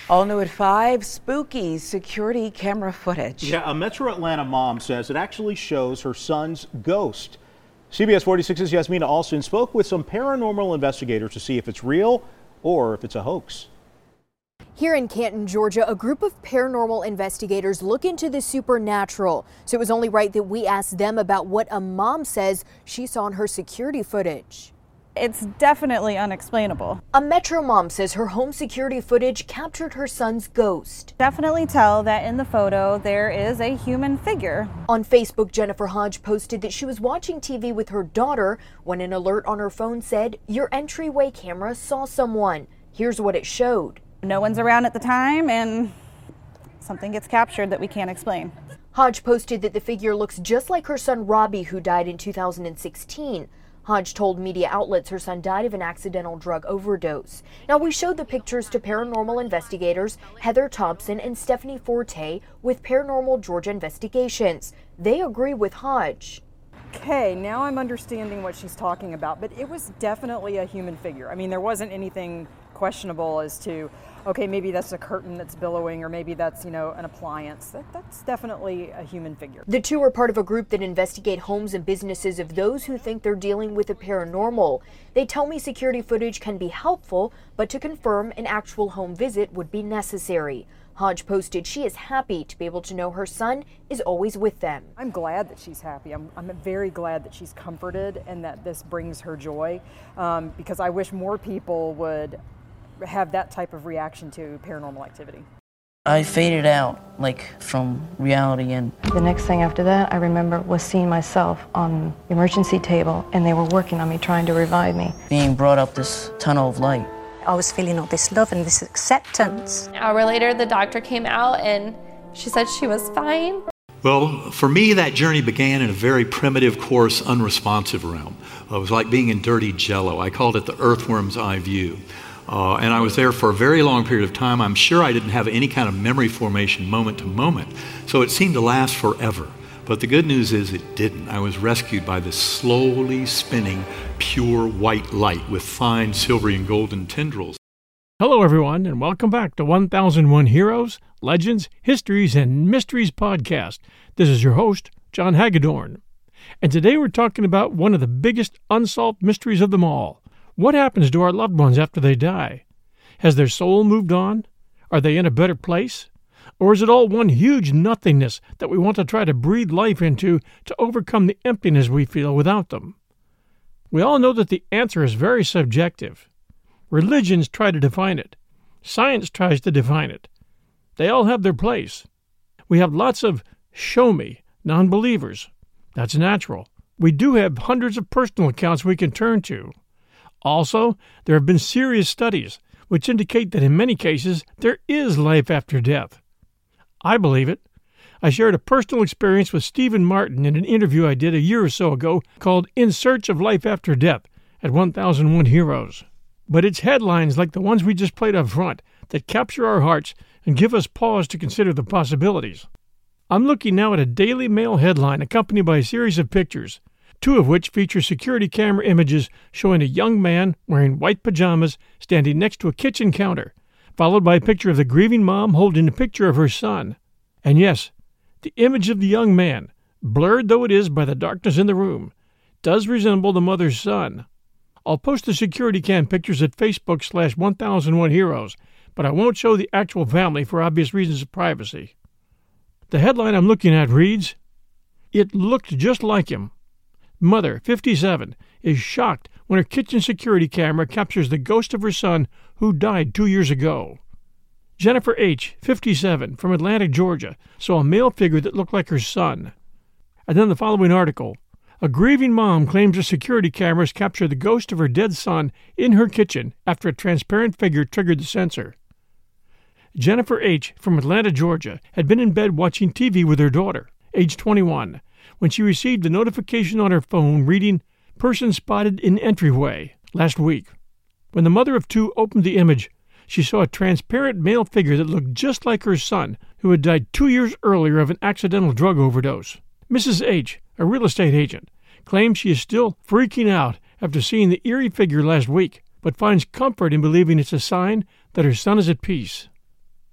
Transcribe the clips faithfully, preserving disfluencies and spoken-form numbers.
All new at five, spooky security camera footage. Yeah, a Metro Atlanta mom says it actually shows her son's ghost. C B S forty-six's Yasmina Alston spoke with some paranormal investigators to see if it's real or if it's a hoax. Here in Canton, Georgia, a group of paranormal investigators look into the supernatural. So it was only right that we asked them about what a mom says she saw in her security footage. It's definitely unexplainable. A Metro mom says her home security footage captured her son's ghost. Definitely tell that in the photo there is a human figure. On Facebook, Jennifer Hodge posted that she was watching T V with her daughter when an alert on her phone said, "Your entryway camera saw someone." Here's what it showed. No one's around at the time and something gets captured that we can't explain. Hodge posted that the figure looks just like her son Robbie, who died in two thousand sixteen. Hodge told media outlets her son died of an accidental drug overdose. Now, we showed the pictures to paranormal investigators Heather Thompson and Stephanie Forte with Paranormal Georgia Investigations. They agree with Hodge. Okay, now I'm understanding what she's talking about, but it was definitely a human figure. I mean, there wasn't anything questionable as to, okay, maybe that's a curtain that's billowing, or maybe that's, you know, an appliance. That, that's definitely a human figure. The two are part of a group that investigate homes and businesses of those who think they're dealing with the paranormal. They tell me security footage can be helpful, but to confirm, an actual home visit would be necessary. Hodge posted she is happy to be able to know her son is always with them. I'm glad that she's happy. I'm, I'm very glad that she's comforted and that this brings her joy, um, because I wish more people would have that type of reaction to paranormal activity. I faded out, like, from reality, and the next thing after that I remember was seeing myself on the emergency table, and they were working on me, trying to revive me. Being brought up this tunnel of light. I was feeling all this love and this acceptance. An hour later, the doctor came out and she said she was fine. Well, for me, that journey began in a very primitive, coarse, unresponsive realm. It was like being in dirty jello. I called it the earthworm's eye view. Uh, and I was there for a very long period of time. I'm sure I didn't have any kind of memory formation moment to moment, so it seemed to last forever. But the good news is it didn't. I was rescued by this slowly spinning, pure white light with fine silvery and golden tendrils. Hello, everyone, and welcome back to one thousand one Heroes, Legends, Histories, and Mysteries podcast. This is your host, John Hagedorn. And today we're talking about one of the biggest unsolved mysteries of them all. What happens to our loved ones after they die? Has their soul moved on? Are they in a better place? Or is it all one huge nothingness that we want to try to breathe life into to overcome the emptiness we feel without them? We all know that the answer is very subjective. Religions try to define it. Science tries to define it. They all have their place. We have lots of show-me non-believers. That's natural. We do have hundreds of personal accounts we can turn to. Also, there have been serious studies which indicate that in many cases there is life after death. I believe it. I shared a personal experience with Stephen Martin in an interview I did a year or so ago called In Search of Life After Death at one thousand one Heroes. But it's headlines like the ones we just played up front that capture our hearts and give us pause to consider the possibilities. I'm looking now at a Daily Mail headline accompanied by a series of pictures, two of which feature security camera images showing a young man wearing white pajamas standing next to a kitchen counter, followed by a picture of the grieving mom holding a picture of her son. And yes, the image of the young man, blurred though it is by the darkness in the room, does resemble the mother's son. I'll post the security cam pictures at Facebook slash one thousand one Heroes, but I won't show the actual family for obvious reasons of privacy. The headline I'm looking at reads, "It looked just like him. Mother, fifty-seven, is shocked when her kitchen security camera captures the ghost of her son who died two years ago." Jennifer H., fifty-seven, from Atlanta, Georgia, saw a male figure that looked like her son. And then the following article. A grieving mom claims her security cameras captured the ghost of her dead son in her kitchen after a transparent figure triggered the sensor. Jennifer H., from Atlanta, Georgia, had been in bed watching T V with her daughter, age twenty-one, when she received a notification on her phone reading, "Person spotted in entryway," last week. When the mother of two opened the image, she saw a transparent male figure that looked just like her son, who had died two years earlier of an accidental drug overdose. Missus H., a real estate agent, claims she is still freaking out after seeing the eerie figure last week, but finds comfort in believing it's a sign that her son is at peace.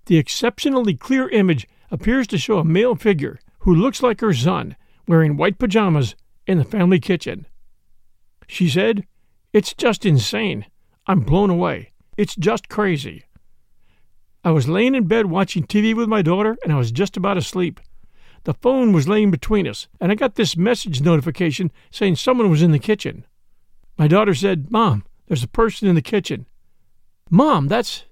The exceptionally clear image appears to show a male figure who looks like her son wearing white pajamas in the family kitchen. She said, "It's just insane. I'm blown away. It's just crazy." I was laying in bed watching T V with my daughter, and I was just about asleep. The phone was laying between us, and I got this message notification saying someone was in the kitchen. My daughter said, "Mom, there's a person in the kitchen." "Mom, that's..."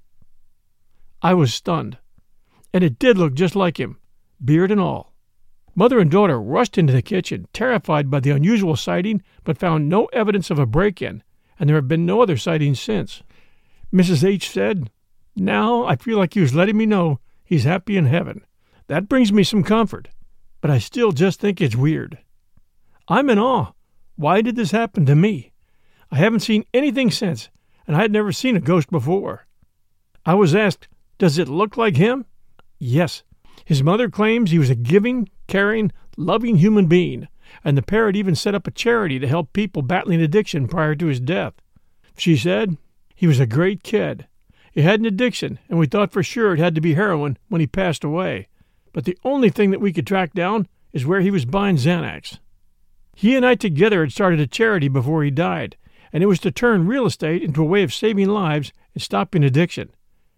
I was stunned, and it did look just like him, beard and all. Mother and daughter rushed into the kitchen, terrified by the unusual sighting, but found no evidence of a break-in, and there have been no other sightings since. Missus H said, "Now I feel like he was letting me know he's happy in heaven. That brings me some comfort, but I still just think it's weird. I'm in awe. Why did this happen to me? I haven't seen anything since, and I had never seen a ghost before." I was asked, "Does it look like him?" Yes. His mother claims he was a giving, caring, loving human being, and the pair had even set up a charity to help people battling addiction prior to his death. She said, "He was a great kid. He had an addiction, and we thought for sure it had to be heroin when he passed away. But the only thing that we could track down is where he was buying Xanax. He and I together had started a charity before he died, and it was to turn real estate into a way of saving lives and stopping addiction.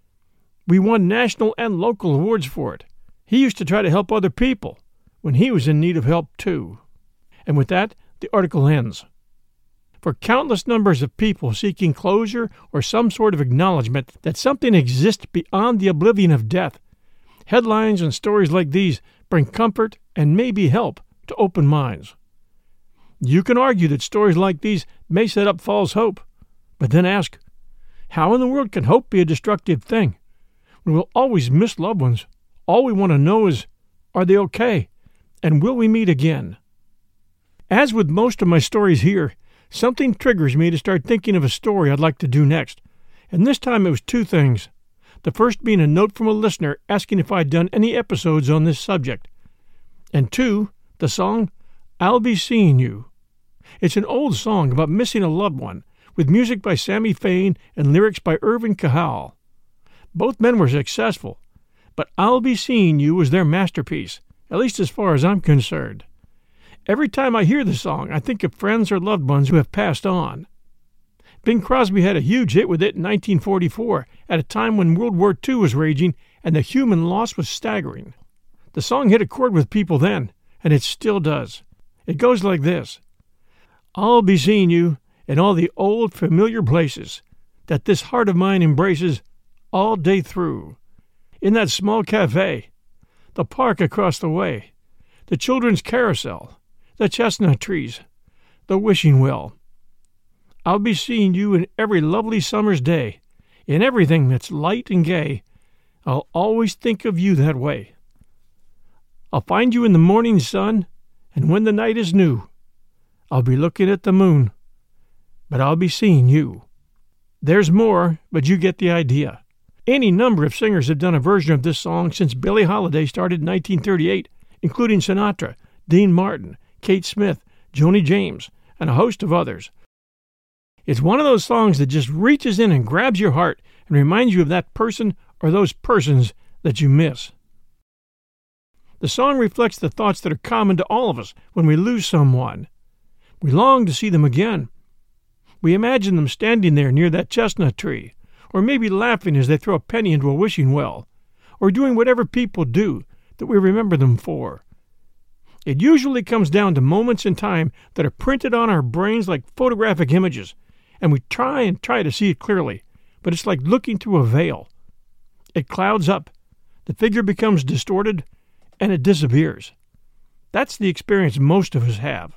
We won national and local awards for it. He used to try to help other people when he was in need of help too." And with that, the article ends. For countless numbers of people seeking closure or some sort of acknowledgement that something exists beyond the oblivion of death, headlines and stories like these bring comfort and maybe help to open minds. You can argue that stories like these may set up false hope, but then ask, how in the world can hope be a destructive thing? We will always miss loved ones. All we want to know is, are they okay? And will we meet again? As with most of my stories here, something triggers me to start thinking of a story I'd like to do next. And this time it was two things. The first being a note from a listener asking if I'd done any episodes on this subject. And two, the song, "I'll Be Seeing You." It's an old song about missing a loved one, with music by Sammy Fain and lyrics by Irvin Cahal. Both men were successful, but "I'll Be Seeing You" was their masterpiece, at least as far as I'm concerned. Every time I hear the song, I think of friends or loved ones who have passed on. Bing Crosby had a huge hit with it in nineteen forty-four, at a time when World War Two was raging and the human loss was staggering. The song hit a chord with people then, and it still does. It goes like this. "I'll be seeing you in all the old familiar places that this heart of mine embraces all day through. In that small cafe, the park across the way, the children's carousel, the chestnut trees, the wishing well. I'll be seeing you in every lovely summer's day, in everything that's light and gay. I'll always think of you that way. I'll find you in the morning sun, and when the night is new, I'll be looking at the moon, but I'll be seeing you." There's more, but you get the idea. Any number of singers have done a version of this song since Billie Holiday started in nineteen thirty-eight, including Sinatra, Dean Martin, Kate Smith, Joni James, and a host of others. It's one of those songs that just reaches in and grabs your heart and reminds you of that person or those persons that you miss. The song reflects the thoughts that are common to all of us when we lose someone. We long to see them again. We imagine them standing there near that chestnut tree, or maybe laughing as they throw a penny into a wishing well, or doing whatever people do that we remember them for. It usually comes down to moments in time that are printed on our brains like photographic images, and we try and try to see it clearly, but it's like looking through a veil. It clouds up, the figure becomes distorted, and it disappears. That's the experience most of us have.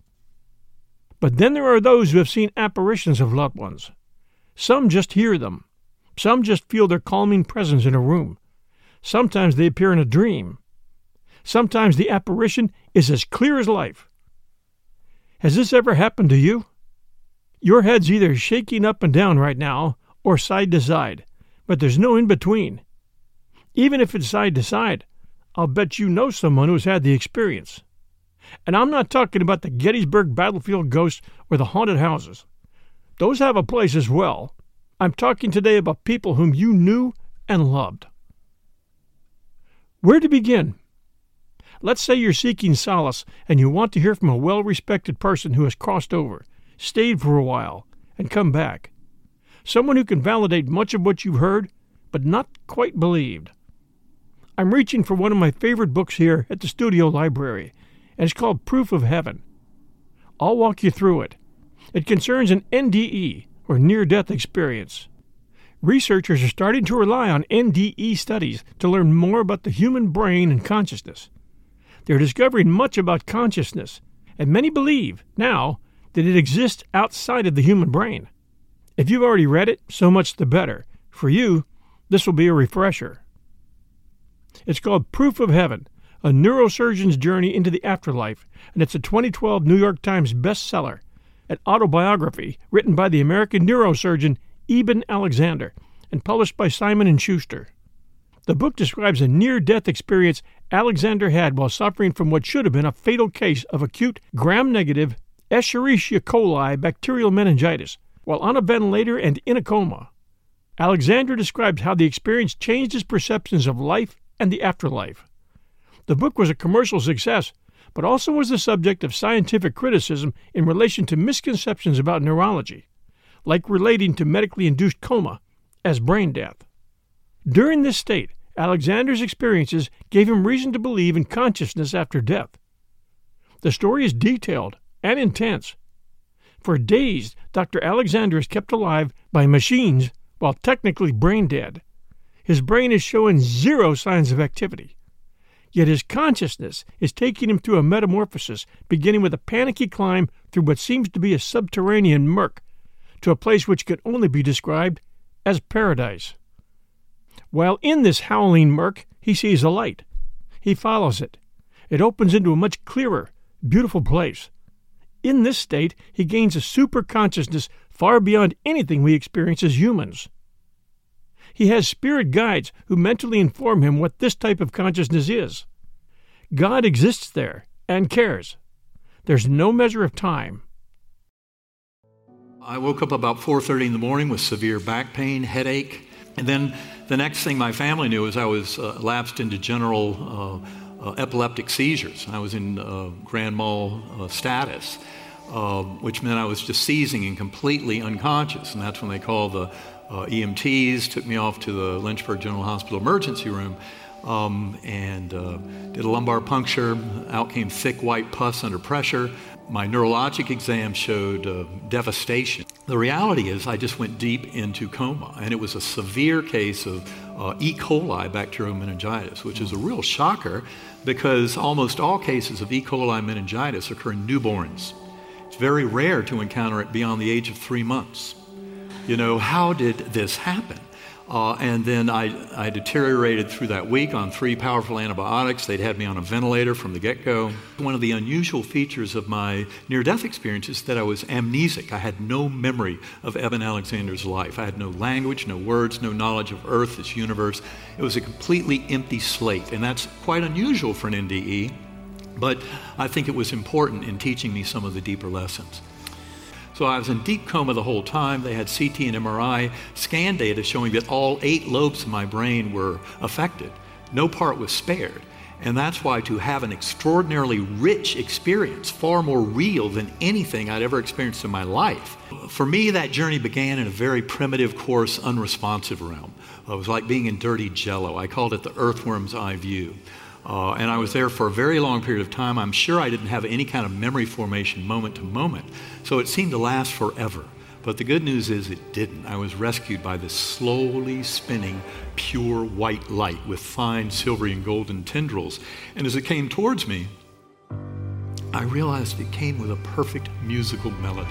But then there are those who have seen apparitions of loved ones. Some just hear them. Some just feel their calming presence in a room. Sometimes they appear in a dream. Sometimes the apparition is as clear as life. Has this ever happened to you? Your head's either shaking up and down right now or side to side, but there's no in between. Even if it's side to side, I'll bet you know someone who's had the experience. And I'm not talking about the Gettysburg battlefield ghosts or the haunted houses. Those have a place as well. I'm talking today about people whom you knew and loved. Where to begin? Let's say you're seeking solace and you want to hear from a well-respected person who has crossed over, stayed for a while, and come back. Someone who can validate much of what you've heard, but not quite believed. I'm reaching for one of my favorite books here at the studio library, and it's called Proof of Heaven. I'll walk you through it. It concerns an N D E, or near-death experience. Researchers are starting to rely on N D E studies to learn more about the human brain and consciousness. They're discovering much about consciousness, and many believe, now, that it exists outside of the human brain. If you've already read it, so much the better. For you, this will be a refresher. It's called Proof of Heaven, a neurosurgeon's journey into the afterlife, and it's a twenty twelve New York Times bestseller, an autobiography written by the American neurosurgeon Eben Alexander and published by Simon and Schuster. The book describes a near-death experience Alexander had while suffering from what should have been a fatal case of acute gram-negative Escherichia coli bacterial meningitis while on a ventilator and in a coma. Alexander describes how the experience changed his perceptions of life and the afterlife. The book was a commercial success, but also was the subject of scientific criticism in relation to misconceptions about neurology, like relating to medically induced coma as brain death. During this state, Alexander's experiences gave him reason to believe in consciousness after death. The story is detailed and intense. For days, Doctor Alexander is kept alive by machines while technically brain dead. His brain is showing zero signs of activity. Yet his consciousness is taking him through a metamorphosis, beginning with a panicky climb through what seems to be a subterranean murk, to a place which can only be described as paradise. While in this howling murk, he sees a light. He follows it. It opens into a much clearer, beautiful place. In this state, he gains a super-consciousness far beyond anything we experience as humans. He has spirit guides who mentally inform him what this type of consciousness is. God exists there and cares. There's no measure of time. I woke up about four thirty in the morning with severe back pain, headache, and then the next thing my family knew is I was uh, lapsed into general uh, uh, epileptic seizures. I was in uh, grand mal uh, status, uh, which meant I was just seizing and completely unconscious, and that's when they called the uh, E M Ts, took me off to the Lynchburg General Hospital emergency room, um, and uh, did a lumbar puncture. Out came thick white pus under pressure. My neurologic exam showed uh, devastation. The reality is I just went deep into coma, and it was a severe case of uh, E. coli bacterial meningitis, which is a real shocker because almost all cases of E. coli meningitis occur in newborns. It's very rare to encounter it beyond the age of three months. You know, how did this happen? Uh, and then I, I deteriorated through that week on three powerful antibiotics. They'd had me on a ventilator from the get-go. One of the unusual features of my near-death experience is that I was amnesic. I had no memory of Eben Alexander's life. I had no language, no words, no knowledge of Earth, this universe. It was a completely empty slate, and that's quite unusual for an N D E, but I think it was important in teaching me some of the deeper lessons. So I was in deep coma the whole time. They had C T and M R I scan data showing that all eight lobes of my brain were affected. No part was spared. And that's why to have an extraordinarily rich experience, far more real than anything I'd ever experienced in my life. For me, that journey began in a very primitive, coarse, unresponsive realm. It was like being in dirty jello. I called it the earthworm's eye view. Uh, and I was there for a very long period of time. I'm sure I didn't have any kind of memory formation moment to moment, so it seemed to last forever. But the good news is it didn't. I was rescued by this slowly spinning, pure white light with fine silvery and golden tendrils. And as it came towards me, I realized it came with a perfect musical melody.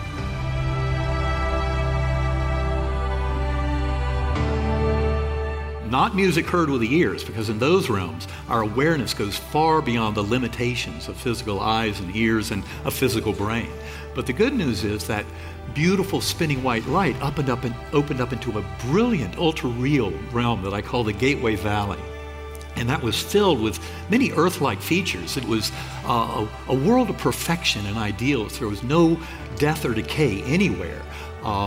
Not music heard with the ears, because in those realms, our awareness goes far beyond the limitations of physical eyes and ears and a physical brain. But the good news is that beautiful spinning white light opened up and opened up into a brilliant, ultra-real realm that I call the Gateway Valley. And that was filled with many Earth-like features. It was uh, a, a world of perfection and ideals. There was no death or decay anywhere. Um,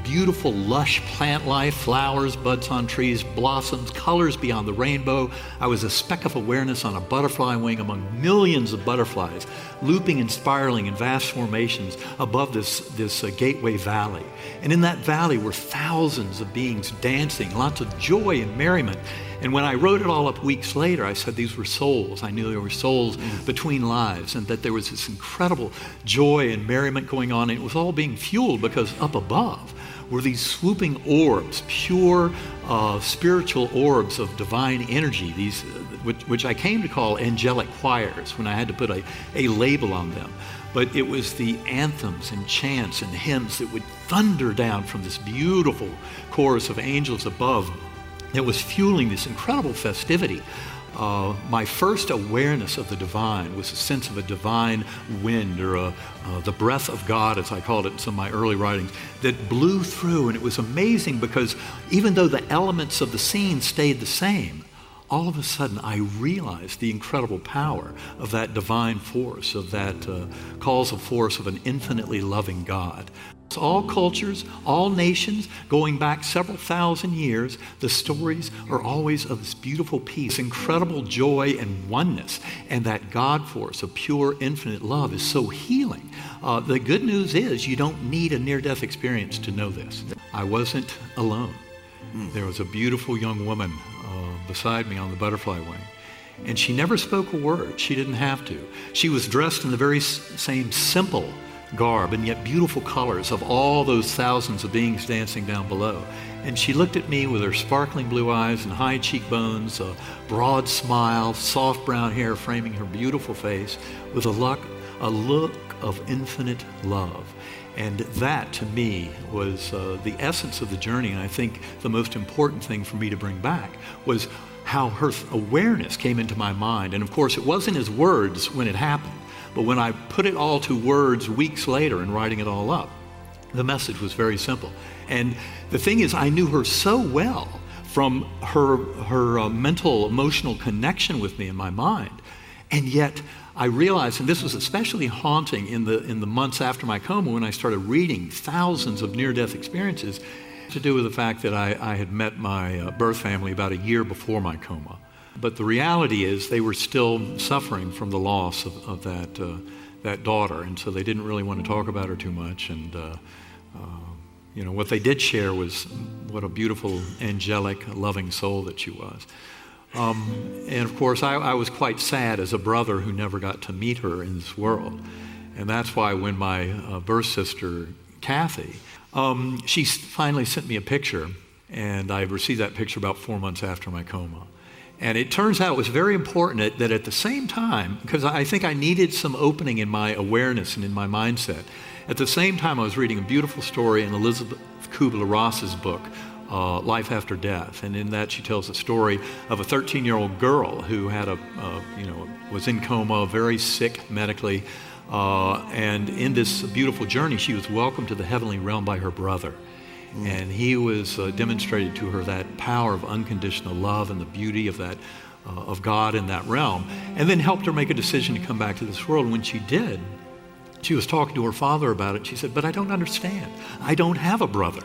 beautiful, lush plant life, flowers, buds on trees, blossoms, colors beyond the rainbow. I was a speck of awareness on a butterfly wing among millions of butterflies, looping and spiraling in vast formations above this, this uh, gateway valley. And in that valley were thousands of beings dancing, lots of joy and merriment. And when I wrote it all up weeks later, I said these were souls. I knew there were souls between lives, and that there was this incredible joy and merriment going on. And it was all being fueled because up above were these swooping orbs, pure uh, spiritual orbs of divine energy, these, uh, which, which I came to call angelic choirs when I had to put a, a label on them. But it was the anthems and chants and hymns that would thunder down from this beautiful chorus of angels above that was fueling this incredible festivity. Uh, my first awareness of the divine was a sense of a divine wind, or a, uh, the breath of God, as I called it in some of my early writings, that blew through. And it was amazing because even though the elements of the scene stayed the same, all of a sudden I realized the incredible power of that divine force, of that uh, causal force of an infinitely loving God. All cultures, all nations, going back several thousand years, the stories are always of this beautiful peace, incredible joy and oneness. And that God force of pure, infinite love is so healing. Uh, the good news is you don't need a near-death experience to know this. I wasn't alone. There was a beautiful young woman uh, beside me on the butterfly wing. And she never spoke a word. She didn't have to. She was dressed in the very s- same simple garb and yet beautiful colors of all those thousands of beings dancing down below. And she looked at me with her sparkling blue eyes and high cheekbones, a broad smile, soft brown hair framing her beautiful face, with a look, a look of infinite love. And that, to me, was uh, the essence of the journey. And I think the most important thing for me to bring back was how her awareness came into my mind. And of course, it wasn't as words when it happened. But when I put it all to words weeks later and writing it all up, the message was very simple. And the thing is, I knew her so well from her, her uh, mental, emotional connection with me in my mind. And yet I realized, and this was especially haunting in the, in the months after my coma when I started reading thousands of near-death experiences, to do with the fact that I, I had met my uh, birth family about a year before my coma. But the reality is they were still suffering from the loss of, of that, uh, that daughter, and so they didn't really want to talk about her too much. And uh, uh, you know, what they did share was what a beautiful, angelic, loving soul that she was. Um, and of course, I, I was quite sad as a brother who never got to meet her in this world. And that's why when my uh, birth sister, Kathy, um, she finally sent me a picture, and I received that picture about four months after my coma. And it turns out it was very important that at the same time, because I think I needed some opening in my awareness and in my mindset, at the same time I was reading a beautiful story in Elizabeth Kubler-Ross's book, uh, Life After Death. And in that she tells a story of a thirteen-year-old girl who had a, uh, you know, was in coma, very sick medically. Uh, and in this beautiful journey, she was welcomed to the heavenly realm by her brother. And he was uh, demonstrated to her that power of unconditional love and the beauty of that, uh, of God in that realm, and then helped her make a decision to come back to this world. And when she did, she was talking to her father about it. She said, "But I don't understand. I don't have a brother."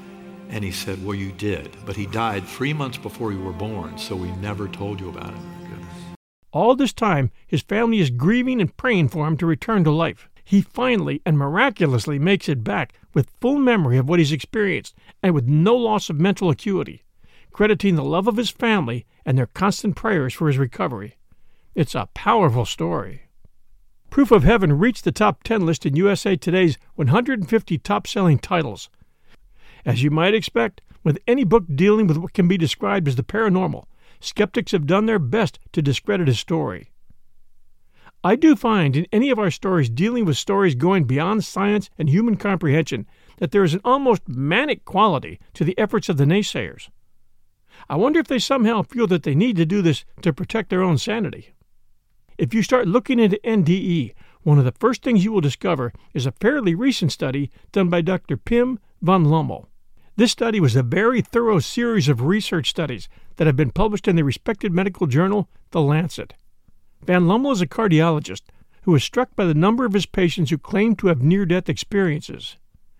And he said, "Well, you did, but he died three months before you were born, so we never told you about it." All this time, his family is grieving and praying for him to return to life. He finally and miraculously makes it back with full memory of what he's experienced and with no loss of mental acuity, crediting the love of his family and their constant prayers for his recovery. It's a powerful story. Proof of Heaven reached the top ten list in U S A Today's one hundred fifty top-selling titles. As you might expect, with any book dealing with what can be described as the paranormal, skeptics have done their best to discredit his story. I do find in any of our stories dealing with stories going beyond science and human comprehension that there is an almost manic quality to the efforts of the naysayers. I wonder if they somehow feel that they need to do this to protect their own sanity. If you start looking into N D E, one of the first things you will discover is a fairly recent study done by Doctor Pim van Lommel. This study was a very thorough series of research studies that have been published in the respected medical journal, The Lancet. Van Lommel is a cardiologist who was struck by the number of his patients who claimed to have near-death experiences.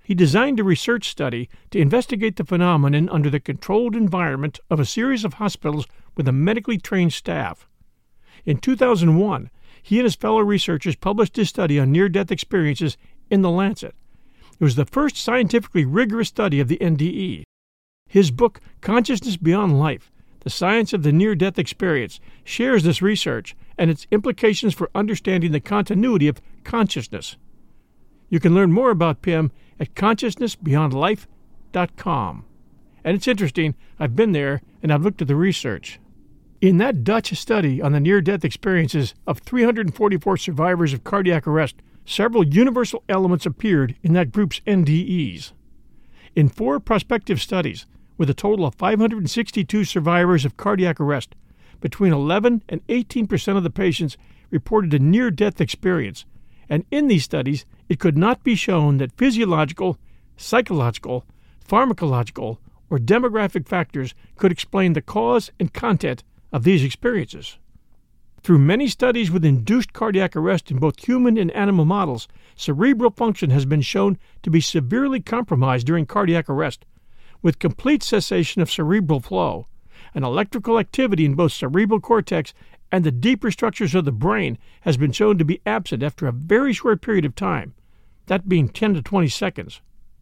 he designed a research study to investigate the phenomenon under the controlled environment of a series of hospitals with a medically trained staff. In two thousand one, he and his fellow researchers published his study on near-death experiences in The Lancet. It was the first scientifically rigorous study of the N D E. His book, Consciousness Beyond Life, The Science of the Near-Death Experience, shares this research and its implications for understanding the continuity of consciousness. You can learn more about P I M at consciousness beyond life dot com. And it's interesting, I've been there and I've looked at the research. In that Dutch study on the near-death experiences of three hundred forty-four survivors of cardiac arrest, several universal elements appeared in that group's N D Es. In four prospective studies, with a total of five hundred sixty-two survivors of cardiac arrest, between eleven and eighteen percent of the patients reported a near-death experience, and in these studies it could not be shown that physiological, psychological, pharmacological, or demographic factors could explain the cause and content of these experiences. Through many studies with induced cardiac arrest in both human and animal models, cerebral function has been shown to be severely compromised during cardiac arrest, with complete cessation of cerebral flow, and electrical activity in both cerebral cortex and the deeper structures of the brain has been shown to be absent after a very short period of time, that being ten to twenty seconds.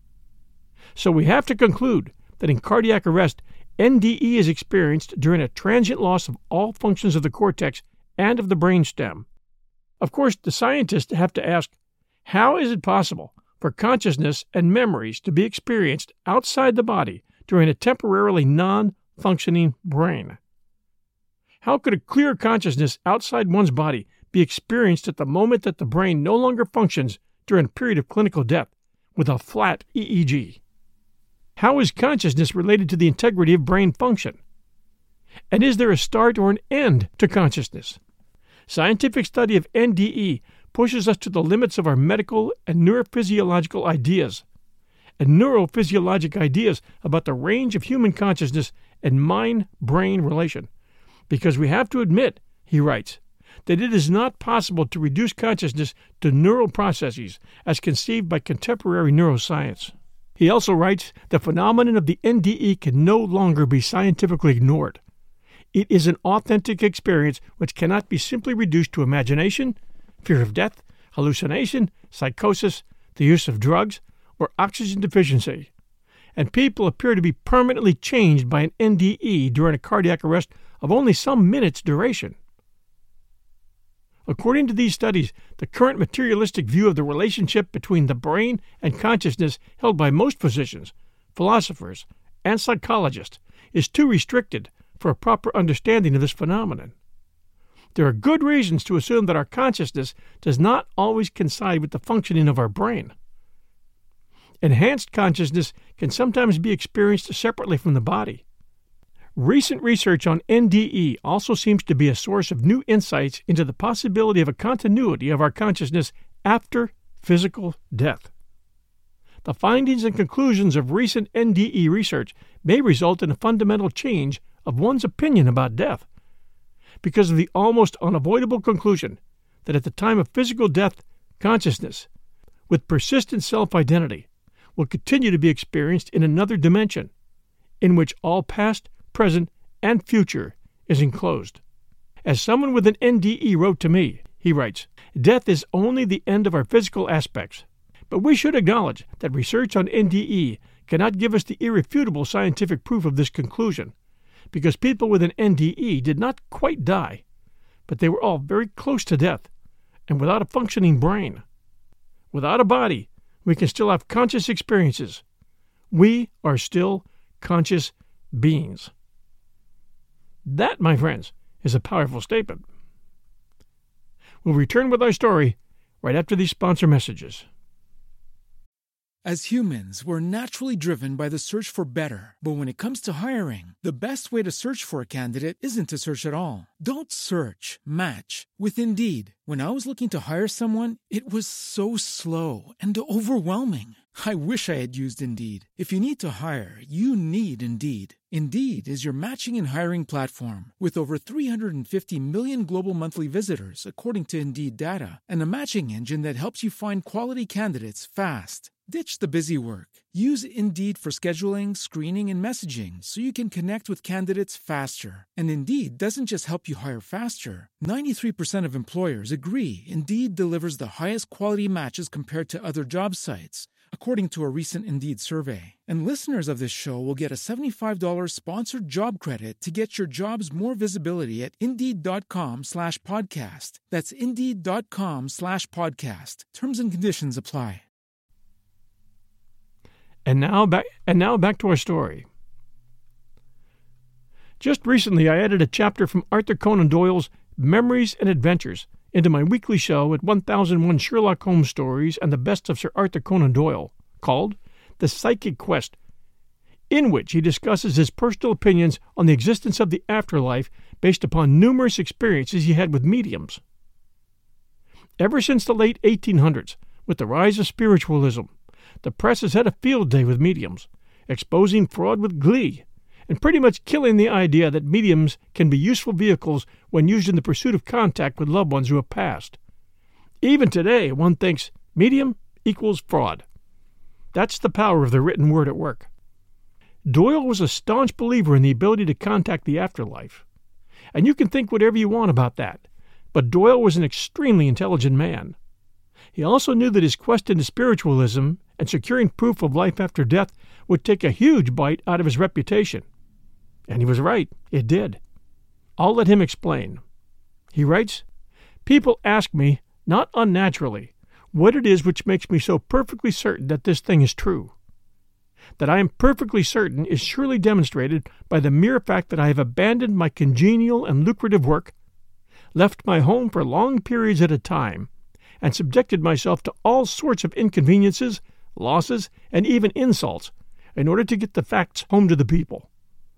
So we have to conclude that in cardiac arrest, N D E is experienced during a transient loss of all functions of the cortex and of the brainstem. Of course, the scientists have to ask, how is it possible for consciousness and memories to be experienced outside the body during a temporarily non-functioning brain? How could a clear consciousness outside one's body be experienced at the moment that the brain no longer functions during a period of clinical death with a flat E E G? How is consciousness related to the integrity of brain function? And is there a start or an end to consciousness? Scientific study of N D E pushes us to the limits of our medical and neurophysiological ideas, and neurophysiologic ideas about the range of human consciousness and mind-brain relation, because we have to admit, he writes, that it is not possible to reduce consciousness to neural processes as conceived by contemporary neuroscience. He also writes, the phenomenon of the N D E can no longer be scientifically ignored. It is an authentic experience which cannot be simply reduced to imagination, fear of death, hallucination, psychosis, the use of drugs, or oxygen deficiency. And people appear to be permanently changed by an N D E during a cardiac arrest of only some minutes' duration. According to these studies, the current materialistic view of the relationship between the brain and consciousness held by most physicians, philosophers, and psychologists is too restricted for a proper understanding of this phenomenon. There are good reasons to assume that our consciousness does not always coincide with the functioning of our brain. Enhanced consciousness can sometimes be experienced separately from the body. Recent research on N D E also seems to be a source of new insights into the possibility of a continuity of our consciousness after physical death. The findings and conclusions of recent N D E research may result in a fundamental change of one's opinion about death, because of the almost unavoidable conclusion that at the time of physical death, consciousness, with persistent self-identity, will continue to be experienced in another dimension, in which all past, present, and future is enclosed. As someone with an N D E wrote to me, he writes, death is only the end of our physical aspects, but we should acknowledge that research on N D E cannot give us the irrefutable scientific proof of this conclusion, because people with an N D E did not quite die, but they were all very close to death, and without a functioning brain. Without a body, we can still have conscious experiences. We are still conscious beings. That, my friends, is a powerful statement. We'll return with our story right after these sponsor messages. As humans, we're naturally driven by the search for better. But when it comes to hiring, the best way to search for a candidate isn't to search at all. Don't search, match with Indeed. When I was looking to hire someone, it was so slow and overwhelming. I wish I had used Indeed. If you need to hire, you need Indeed. Indeed is your matching and hiring platform with over three hundred fifty million global monthly visitors, according to Indeed data, and a matching engine that helps you find quality candidates fast. Ditch the busy work. Use Indeed for scheduling, screening, and messaging so you can connect with candidates faster. And Indeed doesn't just help you hire faster. ninety-three percent of employers agree Indeed delivers the highest quality matches compared to other job sites, according to a recent Indeed survey. And listeners of this show will get a seventy-five dollars sponsored job credit to get your jobs more visibility at Indeed.com slash podcast. That's Indeed.com slash podcast. Terms and conditions apply. And now back and now back to our story. Just recently I added a chapter from Arthur Conan Doyle's Memories and Adventures into my weekly show at one thousand one Sherlock Holmes Stories and the Best of Sir Arthur Conan Doyle, called The Psychic Quest, in which he discusses his personal opinions on the existence of the afterlife based upon numerous experiences he had with mediums. Ever since the late eighteen hundreds, with the rise of spiritualism, the press has had a field day with mediums, exposing fraud with glee, and pretty much killing the idea that mediums can be useful vehicles when used in the pursuit of contact with loved ones who have passed. Even today, one thinks medium equals fraud. That's the power of the written word at work. Doyle was a staunch believer in the ability to contact the afterlife. And you can think whatever you want about that, but Doyle was an extremely intelligent man. He also knew that his quest into spiritualism and securing proof of life after death would take a huge bite out of his reputation. And he was right, it did. I'll let him explain. He writes, "People ask me, not unnaturally, what it is which makes me so perfectly certain that this thing is true. That I am perfectly certain is surely demonstrated by the mere fact that I have abandoned my congenial and lucrative work, left my home for long periods at a time, and subjected myself to all sorts of inconveniences, losses, and even insults, in order to get the facts home to the people.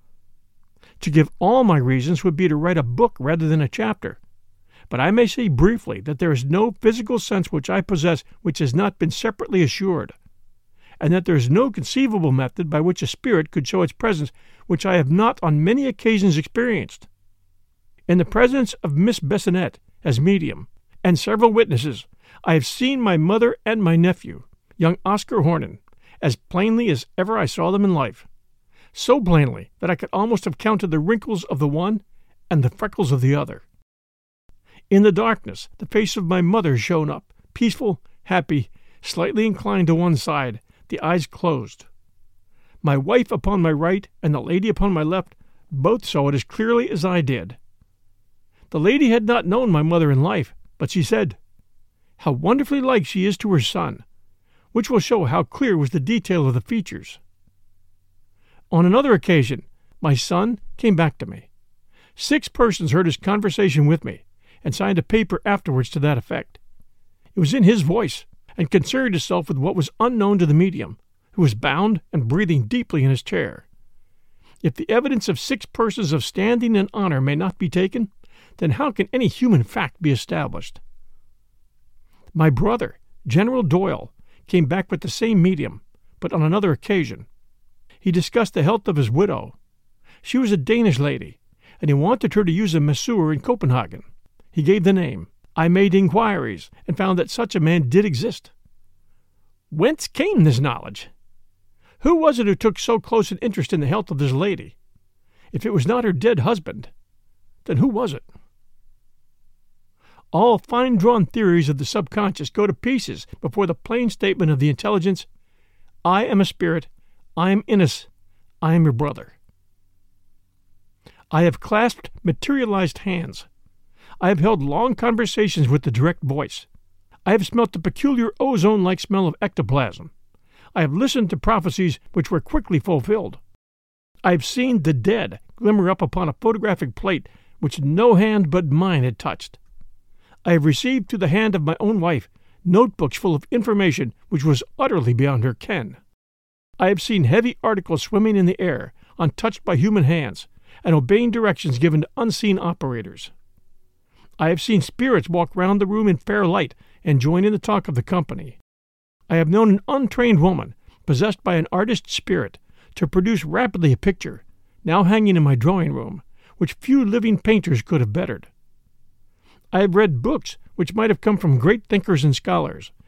To give all my reasons would be to write a book rather than a chapter, but I may say briefly that there is no physical sense which I possess which has not been separately assured, and that there is no conceivable method by which a spirit could show its presence which I have not on many occasions experienced. In the presence of Miss Bessonet as medium, and several witnesses, I have seen my mother and my nephew, young Oscar Hornin, as plainly as ever I saw them in life, so plainly that I could almost have counted the wrinkles of the one and the freckles of the other. In the darkness, the face of my mother shone up, peaceful, happy, slightly inclined to one side, the eyes closed. My wife upon my right and the lady upon my left both saw it as clearly as I did. The lady had not known my mother in life, but she said, 'How wonderfully like she is to her son,' which will show how clear was the detail of the features. On another occasion, my son came back to me. Six persons heard his conversation with me, and signed a paper afterwards to that effect. It was in his voice, and concerned itself with what was unknown to the medium, who was bound and breathing deeply in his chair. If the evidence of six persons of standing and honor may not be taken, then how can any human fact be established? My brother, General Doyle, came back with the same medium, but on another occasion. He discussed the health of his widow. She was a Danish lady, and he wanted her to use a masseur in Copenhagen. He gave the name. I made inquiries, and found that such a man did exist. Whence came this knowledge? Who was it who took so close an interest in the health of this lady? If it was not her dead husband, then who was it? All fine-drawn theories of the subconscious go to pieces before the plain statement of the intelligence, I am a spirit, I am Innes, I am your brother. I have clasped materialized hands. I have held long conversations with the direct voice. I have smelt the peculiar ozone-like smell of ectoplasm. I have listened to prophecies which were quickly fulfilled. I have seen the dead glimmer up upon a photographic plate which no hand but mine had touched. I have received to the hand of my own wife notebooks full of information which was utterly beyond her ken. I have seen heavy articles swimming in the air, untouched by human hands, and obeying directions given to unseen operators. I have seen spirits walk round the room in fair light and join in the talk of the company. I have known an untrained woman, possessed by an artist's spirit, to produce rapidly a picture, now hanging in my drawing-room, which few living painters could have bettered. I have read books which might have come from great thinkers and scholars,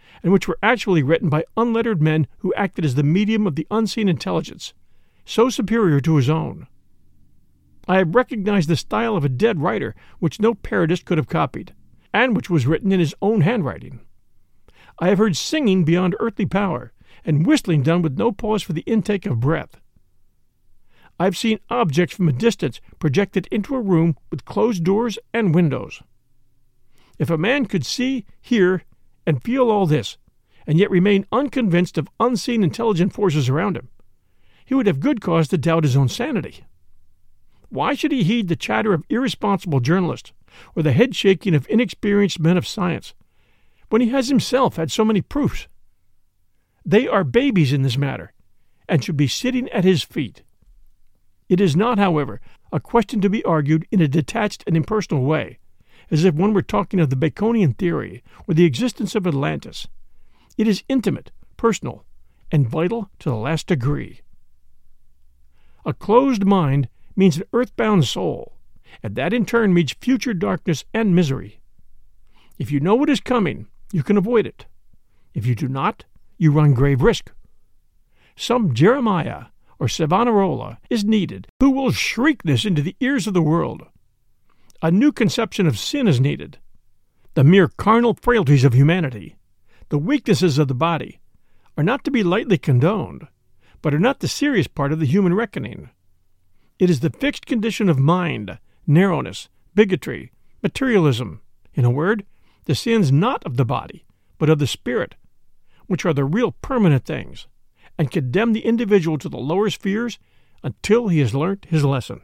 and which were actually written by unlettered men who acted as the medium of the unseen intelligence, so superior to his own. I have recognized the style of a dead writer which no parodist could have copied, and which was written in his own handwriting. I have heard singing beyond earthly power, and whistling done with no pause for the intake of breath. I have seen objects from a distance projected into a room with closed doors and windows. If a man could see, hear, and feel all this, and yet remain unconvinced of unseen intelligent forces around him, he would have good cause to doubt his own sanity. Why should he heed the chatter of irresponsible journalists or the head-shaking of inexperienced men of science, when he has himself had so many proofs? They are babies in this matter, and should be sitting at his feet. It is not, however, a question to be argued in a detached and impersonal way, as if one were talking of the Baconian theory or the existence of Atlantis. It is intimate, personal, and vital to the last degree. A closed mind means an earthbound soul, and that in turn means future darkness and misery. If you know what is coming, you can avoid it. If you do not, you run grave risk. Some Jeremiah or Savonarola is needed who will shriek this into the ears of the world. A new conception of sin is needed. The mere carnal frailties of humanity, the weaknesses of the body, are not to be lightly condoned, but are not the serious part of the human reckoning. It is the fixed condition of mind, narrowness, bigotry, materialism, in a word, the sins not of the body, but of the spirit, which are the real permanent things, and condemn the individual to the lower spheres until he has learnt his lesson.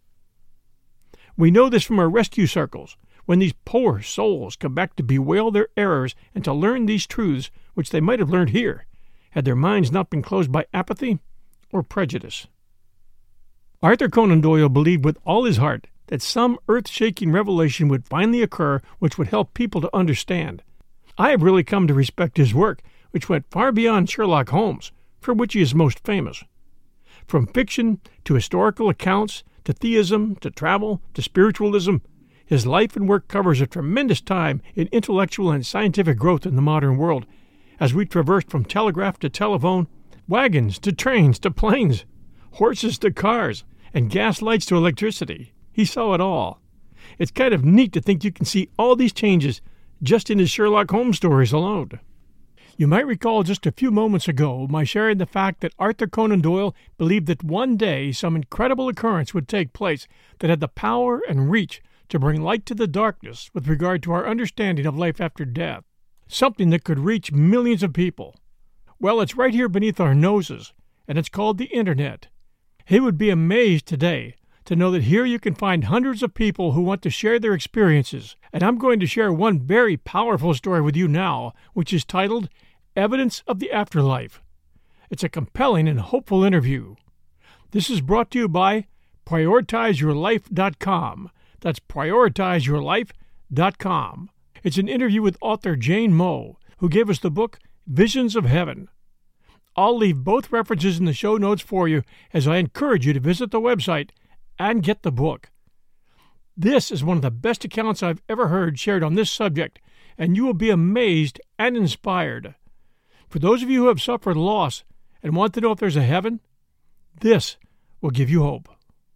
We know this from our rescue circles, when these poor souls come back to bewail their errors and to learn these truths which they might have learned here, had their minds not been closed by apathy or prejudice. Arthur Conan Doyle believed with all his heart that some earth-shaking revelation would finally occur which would help people to understand. I have really come to respect his work, which went far beyond Sherlock Holmes, for which he is most famous. From fiction to historical accounts, to theism, to travel, to spiritualism, his life and work covers a tremendous time in intellectual and scientific growth in the modern world, as we traversed from telegraph to telephone, wagons to trains to planes, horses to cars, and gas lights to electricity. He saw it all. It's kind of neat to think you can see all these changes just in his Sherlock Holmes stories alone. You might recall just a few moments ago my sharing the fact that Arthur Conan Doyle believed that one day some incredible occurrence would take place that had the power and reach to bring light to the darkness with regard to our understanding of life after death, something that could reach millions of people. Well, it's right here beneath our noses, and it's called the Internet. He would be amazed today to know that here you can find hundreds of people who want to share their experiences, and I'm going to share one very powerful story with you now, which is titled Evidence of the Afterlife. It's a compelling and hopeful interview. This is brought to you by prioritize your life dot com. That's prioritize your life dot com. It's an interview with author Jane Moe, who gave us the book Visions of Heaven. I'll leave both references in the show notes for you as I encourage you to visit the website and get the book. This is one of the best accounts I've ever heard shared on this subject, and you will be amazed and inspired. For those of you who have suffered loss and want to know if there's a heaven, this will give you hope.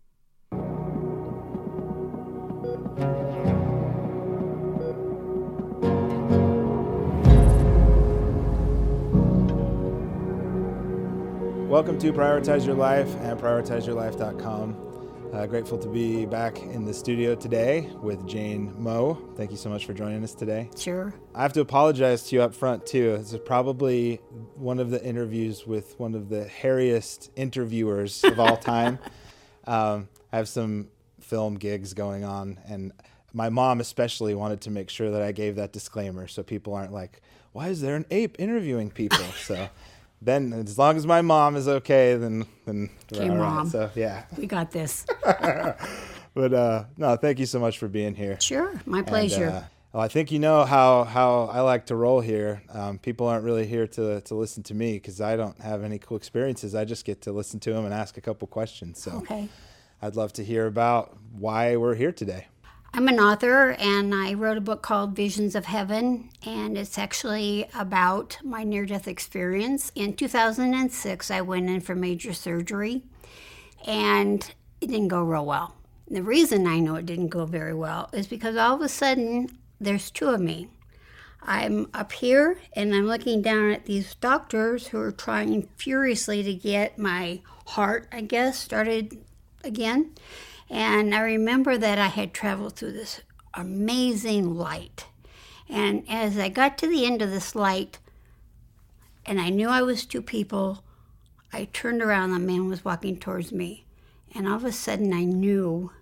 Welcome to Prioritize Your Life and prioritize your life dot com. Uh, grateful to be back in the studio today with Jane Moe. Thank you so much for joining us today. Sure. I have to apologize to you up front, too. This is probably one of the interviews with one of the hairiest interviewers of all time. um, I have some film gigs going on, and my mom especially wanted to make sure that I gave that disclaimer so people aren't like, why is there an ape interviewing people? So then as long as my mom is okay, then then okay, we're all Mom. right. So yeah, we got this. But uh, no, thank you so much for being here. Sure, my pleasure. And, uh, well, I think you know how how I like to roll here. Um, people aren't really here to to listen to me because I don't have any cool experiences. I just get to listen to them and ask a couple questions. So okay, I'd love to hear about why we're here today. I'm an author, and I wrote a book called Visions of Heaven, and it's actually about my near-death experience. In two thousand six, I went in for major surgery, and it didn't go real well. The reason I know it didn't go very well is because all of a sudden, there's two of me. I'm up here, and I'm looking down at these doctors who are trying furiously to get my heart, I guess, started again. And I remember that I had traveled through this amazing light. And as I got to the end of this light, and I knew I was two people, I turned around, the man was walking towards me. And all of a sudden I knew,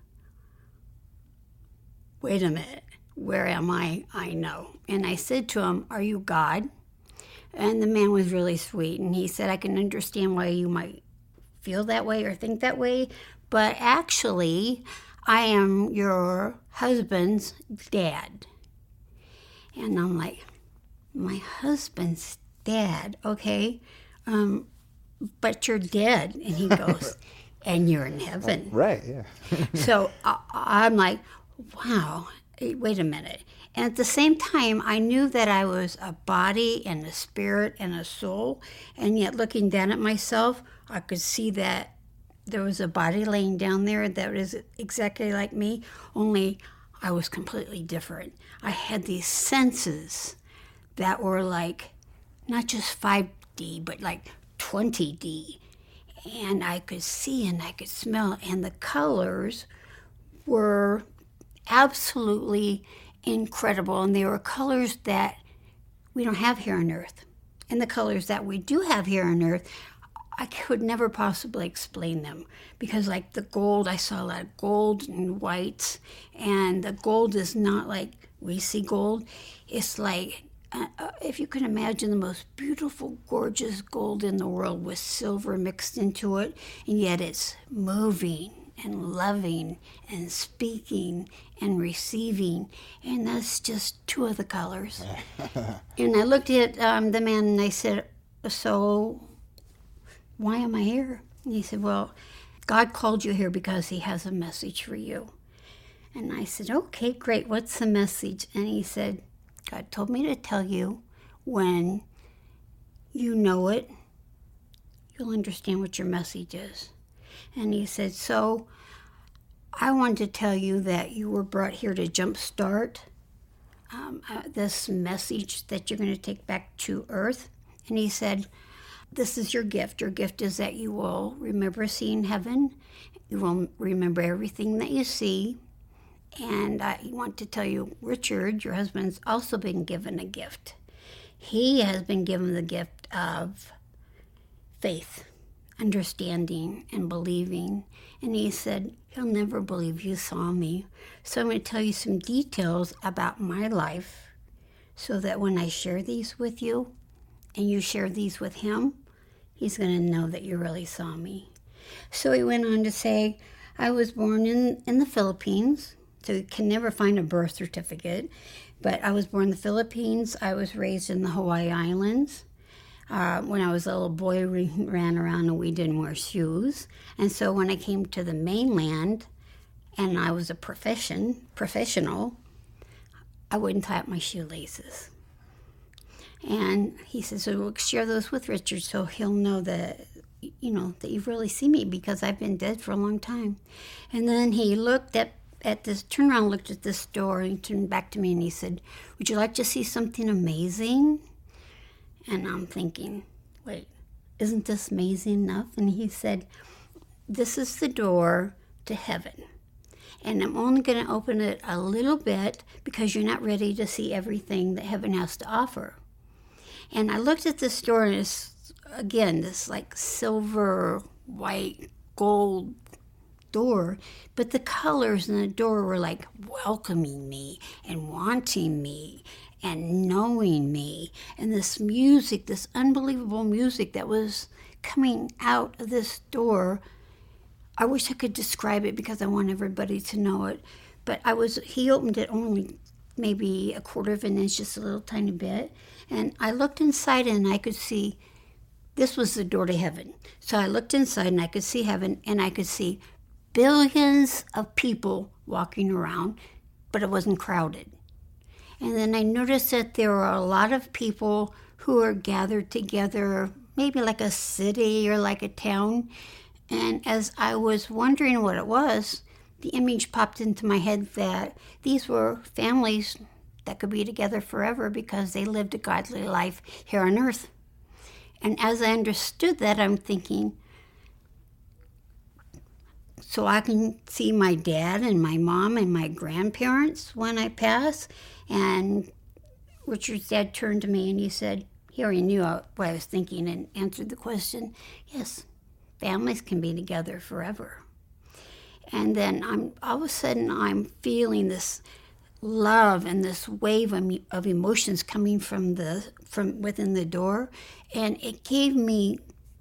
wait a minute, where am I? I know. And I said to him, are you God? And the man was really sweet. And he said, I can understand why you might feel that way or think that way, but actually, I am your husband's dad. And I'm like, my husband's dad, okay, um, but you're dead. And he goes, and you're in heaven. Right, yeah. So I, I'm like, wow, wait a minute. And at the same time, I knew that I was a body and a spirit and a soul, and yet looking down at myself, I could see that there was a body laying down there that was exactly like me, only I was completely different. I had these senses that were like not just five D, but like twenty D. And I could see and I could smell, and the colors were absolutely incredible. And they were colors that we don't have here on Earth. And the colors that we do have here on Earth, I could never possibly explain them, because like the gold, I saw a lot of gold and whites, and the gold is not like we see gold. It's like, uh, if you can imagine, the most beautiful, gorgeous gold in the world with silver mixed into it, and yet it's moving and loving and speaking and receiving, and that's just two of the colors. And I looked at um, the man and I said, so why am I here? And he said, well, God called you here because he has a message for you. And I said, okay, great. What's the message? And he said, God told me to tell you, when you know it, you'll understand what your message is. And he said, so I wanted to tell you that you were brought here to jumpstart um, uh, this message that you're going to take back to Earth. And he said, this is your gift. Your gift is that you will remember seeing heaven. You will remember everything that you see. And I want to tell you, Richard, your husband's also been given a gift. He has been given the gift of faith, understanding, and believing. And he said, he'll never believe you saw me. So I'm going to tell you some details about my life so that when I share these with you, and you share these with him, he's going to know that you really saw me. So he went on to say, I was born in, in the Philippines, so you can never find a birth certificate, but I was born in the Philippines. I was raised in the Hawaii Islands. Uh, when I was a little boy, we ran around and we didn't wear shoes. And so when I came to the mainland and I was a profession, professional, I wouldn't tie up my shoelaces. And he says, so we'll share those with Richard so he'll know that, you know, that you've really seen me, because I've been dead for a long time. And then he looked at, at this, turned around, looked at this door, and he turned back to me and he said, would you like to see something amazing? And I'm thinking, wait, isn't this amazing enough? And he said, this is the door to heaven. And I'm only going to open it a little bit because you're not ready to see everything that heaven has to offer. And I looked at this door, and it's, again, this like silver, white, gold door. But the colors in the door were like welcoming me and wanting me and knowing me. And this music, this unbelievable music that was coming out of this door, I wish I could describe it because I want everybody to know it. But I was, he opened it only maybe a quarter of an inch, just a little tiny bit. And I looked inside and I could see, this was the door to heaven. So I looked inside and I could see heaven, and I could see billions of people walking around, but it wasn't crowded. And then I noticed that there were a lot of people who were gathered together, maybe like a city or like a town. And as I was wondering what it was, the image popped into my head that these were families that could be together forever because they lived a godly life here on earth. And as I understood that, I'm thinking, so I can see my dad and my mom and my grandparents when I pass. And Richard's dad turned to me and he said, he already knew what I was thinking and answered the question, yes, families can be together forever. And then I'm all of a sudden I'm feeling this love and this wave of emotions coming from the from within the door, and it gave me,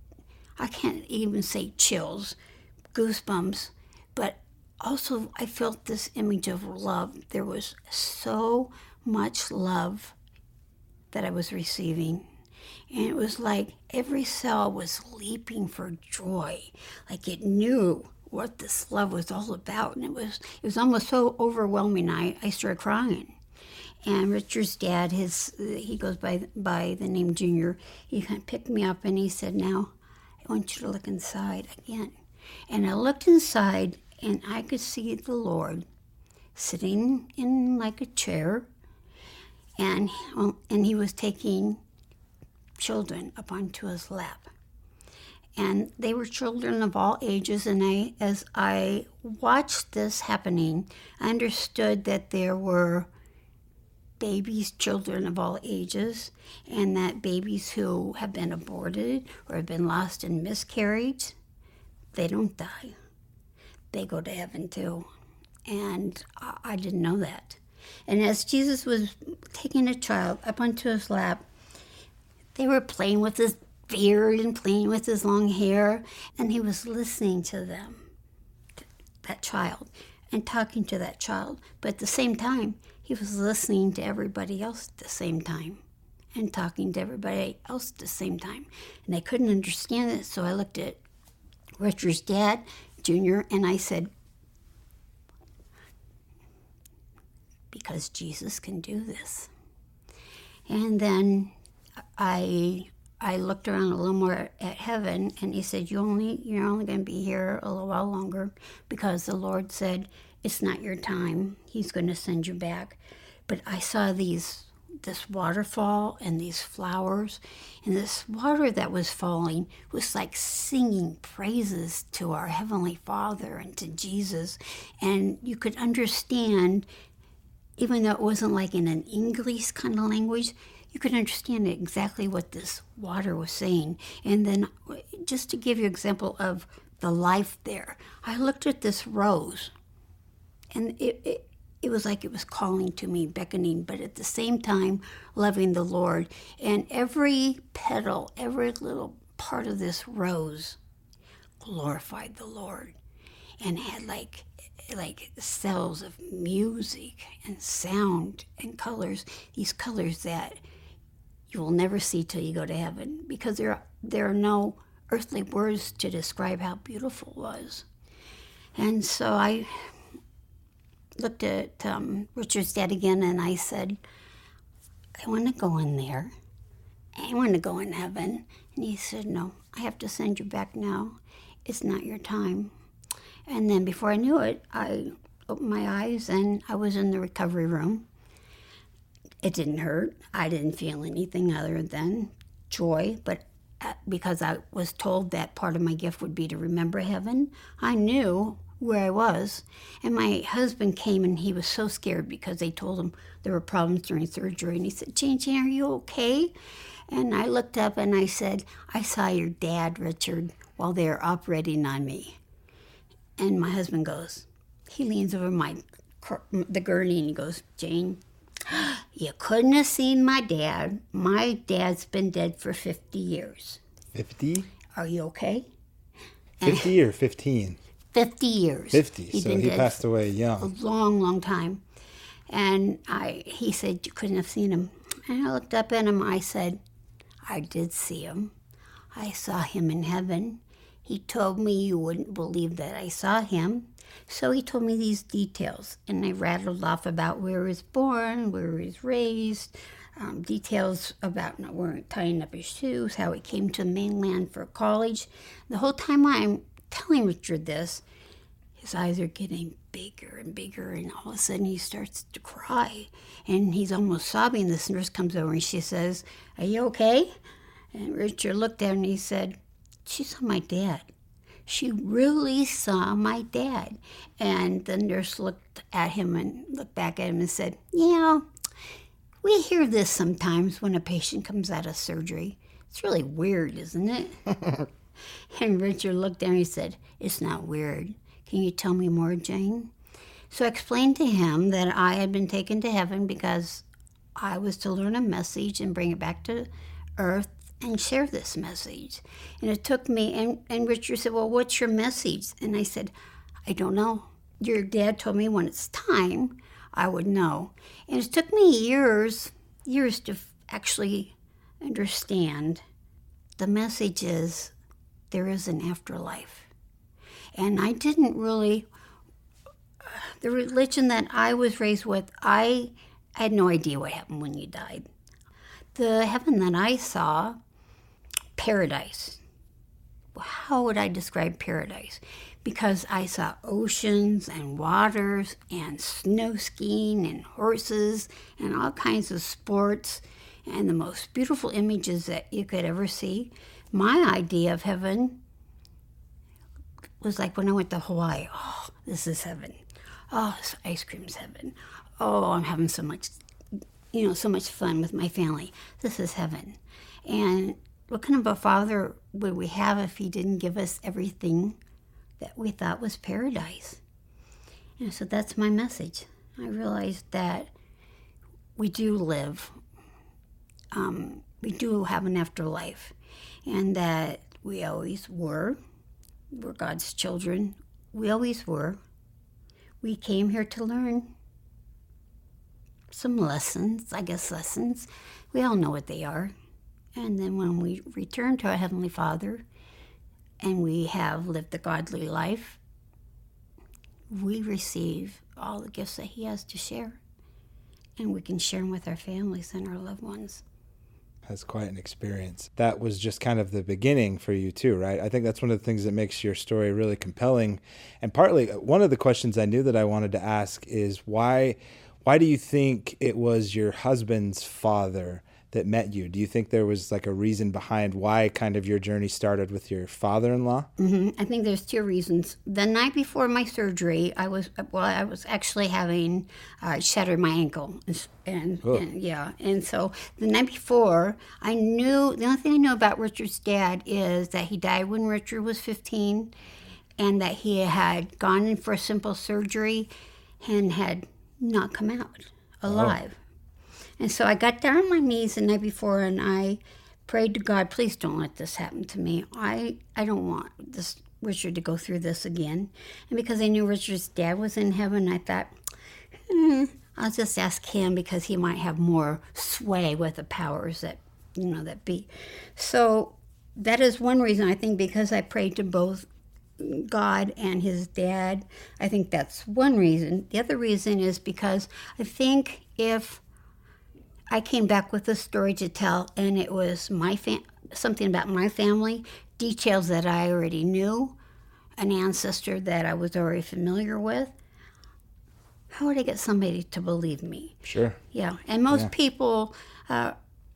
I can't even say chills, goosebumps, but also I felt this image of love. There was so much love that I was receiving, and it was like every cell was leaping for joy, like it knew what this love was all about. And it was it was almost so overwhelming. I, I started crying. And Richard's dad, his he goes by by the name Junior, he kind of picked me up and he said, now I want you to look inside again. And I looked inside and I could see the Lord sitting in like a chair, and and he was taking children up onto his lap. And they were children of all ages, and I, as I watched this happening, I understood that there were babies, children of all ages, and that babies who have been aborted or have been lost in miscarriage, they don't die. They go to heaven too. And I didn't know that. And as Jesus was taking a child up onto his lap, they were playing with his beard and playing with his long hair, and he was listening to them, that child, and talking to that child. But at the same time, he was listening to everybody else at the same time and talking to everybody else at the same time. And I couldn't understand it, so I looked at Richard's dad, Junior, and I said, because Jesus can do this. And then I I looked around a little more at heaven, and he said, you only, you're only going to be here a little while longer because the Lord said, it's not your time. He's going to send you back. But I saw these, this waterfall and these flowers, and this water that was falling was like singing praises to our Heavenly Father and to Jesus. And you could understand, even though it wasn't like in an English kind of language, you could understand exactly what this water was saying. And then just to give you an example of the life there, I looked at this rose, and it, it, it was like it was calling to me, beckoning, but at the same time loving the Lord. And every petal, every little part of this rose glorified the Lord and had like like cells of music and sound and colors, these colors that you will never see till you go to heaven, because there are, there are no earthly words to describe how beautiful it was. And so I looked at um, Richard's dad again, and I said, I want to go in there. I want to go in heaven. And he said, no, I have to send you back now. It's not your time. And then before I knew it, I opened my eyes, and I was in the recovery room. It didn't hurt. I didn't feel anything other than joy, but because I was told that part of my gift would be to remember heaven, I knew where I was. And my husband came, and he was so scared because they told him there were problems during surgery. And he said, Jane, Jane, are you okay? And I looked up and I said, I saw your dad, Richard, while they were operating on me. And my husband goes, he leans over my the gurney and he goes, Jane, you couldn't have seen my dad. My dad's been dead for fifty years. fifty? Are you okay? fifty or fifteen? fifty years. fifty, He'd so been he dead passed away young. A long, long time. And I, he said, you couldn't have seen him. And I looked up at him. I said, I did see him. I saw him in heaven. He told me you wouldn't believe that I saw him. So he told me these details, and I rattled off about where he was born, where he was raised, um, details about not wearing, tying up his shoes, how he came to the mainland for college. The whole time I'm telling Richard this, his eyes are getting bigger and bigger, and all of a sudden he starts to cry, and he's almost sobbing. This nurse comes over, and she says, "Are you okay?" And Richard looked at her, and he said, "She saw my dad. She really saw my dad." And the nurse looked at him and looked back at him and said, "Yeah, we hear this sometimes when a patient comes out of surgery. It's really weird, isn't it?" And Richard looked at him and he said, "It's not weird. Can you tell me more, Jane?" So I explained to him that I had been taken to heaven because I was to learn a message and bring it back to earth and share this message. And it took me, and, and Richard said, "Well, what's your message?" And I said, "I don't know. Your dad told me when it's time, I would know." And it took me years, years to actually understand the message is there is an afterlife. And I didn't really, the religion that I was raised with, I had no idea what happened when you died. The heaven that I saw, paradise. How would I describe paradise? Because I saw oceans and waters and snow skiing and horses and all kinds of sports and the most beautiful images that you could ever see. My idea of heaven was like when I went to Hawaii. Oh, this is heaven. Oh, this ice cream's heaven. Oh, I'm having so much, you know, so much fun with my family. This is heaven. And what kind of a father would we have if he didn't give us everything that we thought was paradise? And so that's my message. I realized that we do live, um, we do have an afterlife, and that we always were. We're God's children. We always were. We came here to learn some lessons, I guess lessons. We all know what they are. And then when we return to our Heavenly Father and we have lived a godly life, we receive all the gifts that He has to share. And we can share them with our families and our loved ones. That's quite an experience. That was just kind of the beginning for you too, right? I think that's one of the things that makes your story really compelling. And partly, one of the questions I knew that I wanted to ask is why, why do you think it was your husband's father that met you? Do you think there was like a reason behind why kind of your journey started with your father-in-law? Mm-hmm. I think there's two reasons. The night before my surgery, I was, well, I was actually having, uh, shattered my ankle. And, and yeah, and so the night before, I knew, the only thing I knew about Richard's dad is that he died when Richard was fifteen and that he had gone in for a simple surgery and had not come out alive. Oh. And so I got down on my knees the night before and I prayed to God, please don't let this happen to me. I, I don't want this Richard to go through this again. And because I knew Richard's dad was in heaven, I thought, hmm, I'll just ask him because he might have more sway with the powers that, you know, that be. So that is one reason, I think, because I prayed to both God and his dad. I think that's one reason. The other reason is because I think if I came back with a story to tell, and it was my fam- something about my family, details that I already knew, an ancestor that I was already familiar with. How would I get somebody to believe me? Sure. Yeah, and most yeah. people, uh,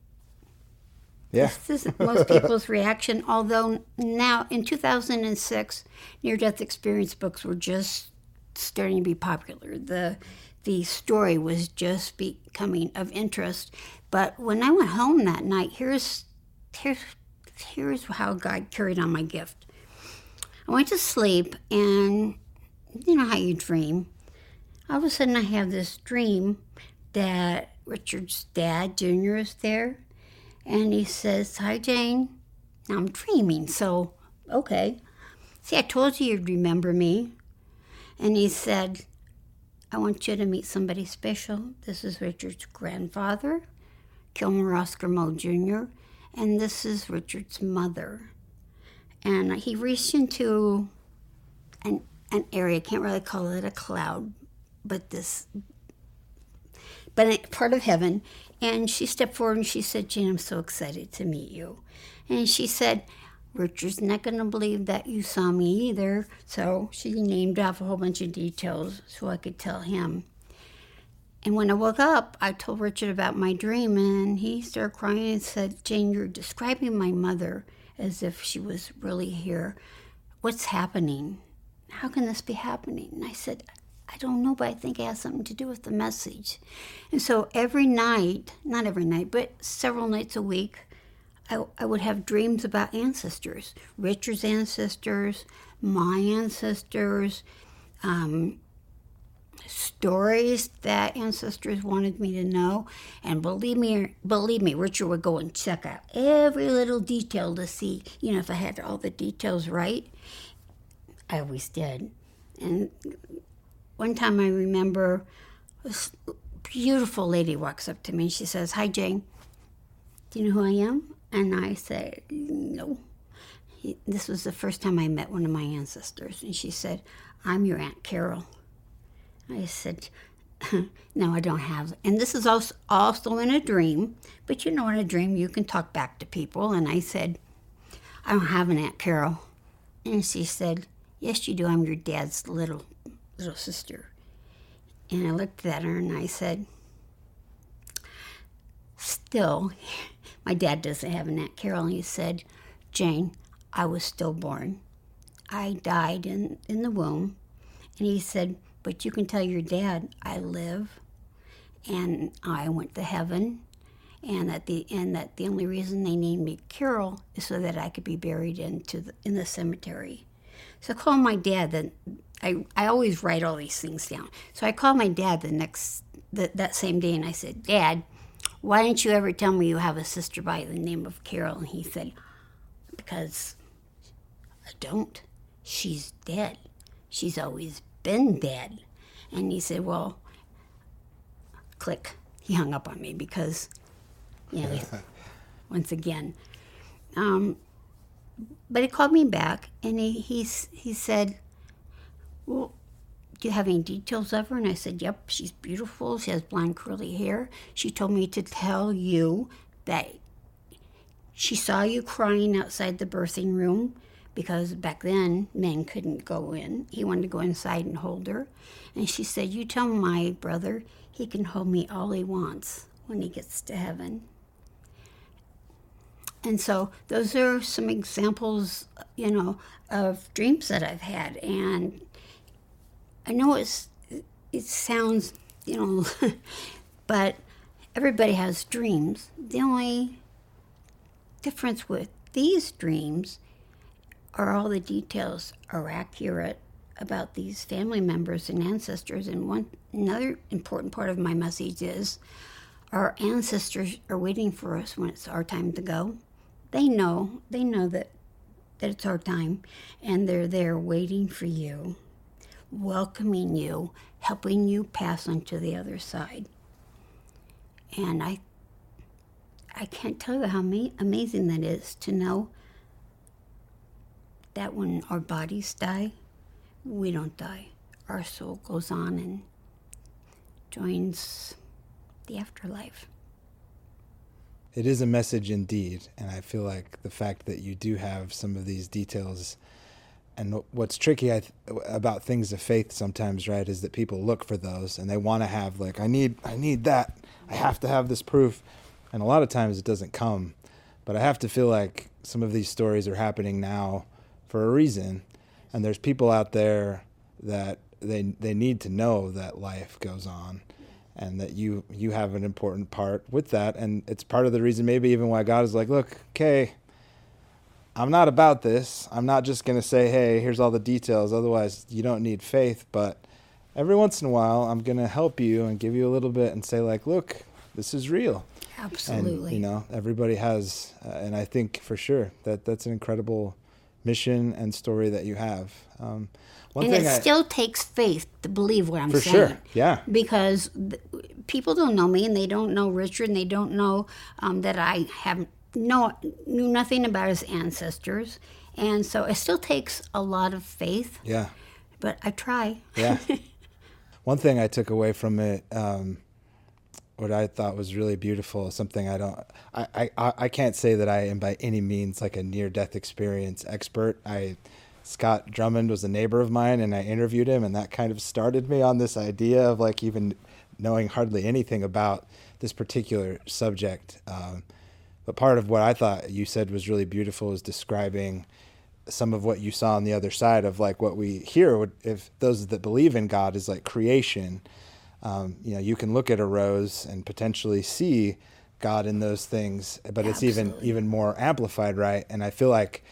yeah, this is most people's reaction. Although now in two thousand six, near-death experience books were just starting to be popular. The The story was just becoming of interest. But when I went home that night, here's, here's, here's how God carried on my gift. I went to sleep, and you know how you dream. All of a sudden, I have this dream that Richard's dad, Junior, is there. And he says, "Hi, Jane." Now, I'm dreaming, so, okay. See, I told you you'd remember me. And he said, "I want you to meet somebody special. This is Richard's grandfather, Kilmer Oscar Moe Junior, and this is Richard's mother." and he reached into an, an area, I can't really call it a cloud, but this, but a part of heaven. And she stepped forward and she said, Jane, I'm so excited to meet you. And she said, Richard's not going to believe that you saw me either. So she named off a whole bunch of details so I could tell him. And when I woke up, I told Richard about my dream, and he started crying and said, Jane, you're describing my mother as if she was really here. What's happening? How can this be happening? And I said, I don't know, but I think it has something to do with the message. And so every night, not every night, but several nights a week, I, I would have dreams about ancestors, Richard's ancestors, my ancestors, um, stories that ancestors wanted me to know. And believe me, believe me, Richard would go and check out every little detail to see, you know, if I had all the details right. I always did. And one time I remember this beautiful lady walks up to me and she says, Hi, Jane. Do you know who I am? And I said, no. He, this was the first time I met one of my ancestors. And she said, I'm your Aunt Carol. I said, no, I don't have. And this is also, also in a dream. But you know, in a dream, you can talk back to people. And I said, I don't have an Aunt Carol. And she said, yes, you do. I'm your dad's little little sister. And I looked at her and I said, still, my dad doesn't have an Aunt Carol. And he said, Jane, I was stillborn. I died in, in the womb. And he said, but you can tell your dad I live and I went to heaven, and that the and that the only reason they named me Carol is so that I could be buried into the, in the cemetery. So I called my dad. Then I I always write all these things down. So I called my dad the next the, that same day, and I said, Dad, why didn't you ever tell me you have a sister by the name of Carol? And he said, because I don't. She's dead. She's always been dead. And he said, well, click. He hung up on me because, you know, once again. Um, but he called me back, and he, he, he said, well, do you have any details of her? And I said, yep, she's beautiful. She has blonde curly hair. She told me to tell you that she saw you crying outside the birthing room, because back then men couldn't go in. He wanted to go inside and hold her. And she said, you tell my brother he can hold me all he wants when he gets to heaven. And so those are some examples, you know, of dreams that I've had. And I know it's, it sounds, you know, but everybody has dreams. The only difference with these dreams are all the details are accurate about these family members and ancestors. And one another important part of my message is our ancestors are waiting for us when it's our time to go. They know, they know that, that it's our time, and they're there waiting for you, welcoming you, helping you pass on to the other side. And I I can't tell you how ma- amazing that is to know that when our bodies die, we don't die. Our soul goes on and joins the afterlife. It is a message indeed, and I feel like the fact that you do have some of these details, and what's tricky I th- about things of faith sometimes, right, is that people look for those and they want to have, like, I need, I need that. I have to have this proof, and a lot of times it doesn't come. But I have to feel like some of these stories are happening now for a reason, and there's people out there that they they need to know that life goes on, and that you you have an important part with that. And it's part of the reason maybe even why God is like, look, okay, I'm not about this. I'm not just going to say, hey, here's all the details. Otherwise, you don't need faith. But every once in a while, I'm going to help you and give you a little bit and say, like, look, this is real. Absolutely. And, you know, everybody has, uh, and I think for sure that that's an incredible mission and story that you have. Um, one and thing it I, still takes faith to believe what I'm for saying. Sure, yeah. Because th- people don't know me, and they don't know Richard, and they don't know um, that I have no knew nothing about his ancestors, And so it still takes a lot of faith. Yeah. But I try. Yeah. One thing I took away from it, um, what I thought was really beautiful, is something I don't, I, I, I can't say that I am by any means like a near-death experience expert. I, Scott Drummond was a neighbor of mine, and I interviewed him, and that kind of started me on this idea of like even knowing hardly anything about this particular subject. Um, but part of what I thought you said was really beautiful is describing some of what you saw on the other side of like what we hear would, if those that believe in God, is like creation. Um, you know, you can look at a rose and potentially see God in those things, but it's Absolutely. even even more amplified, right? And I feel like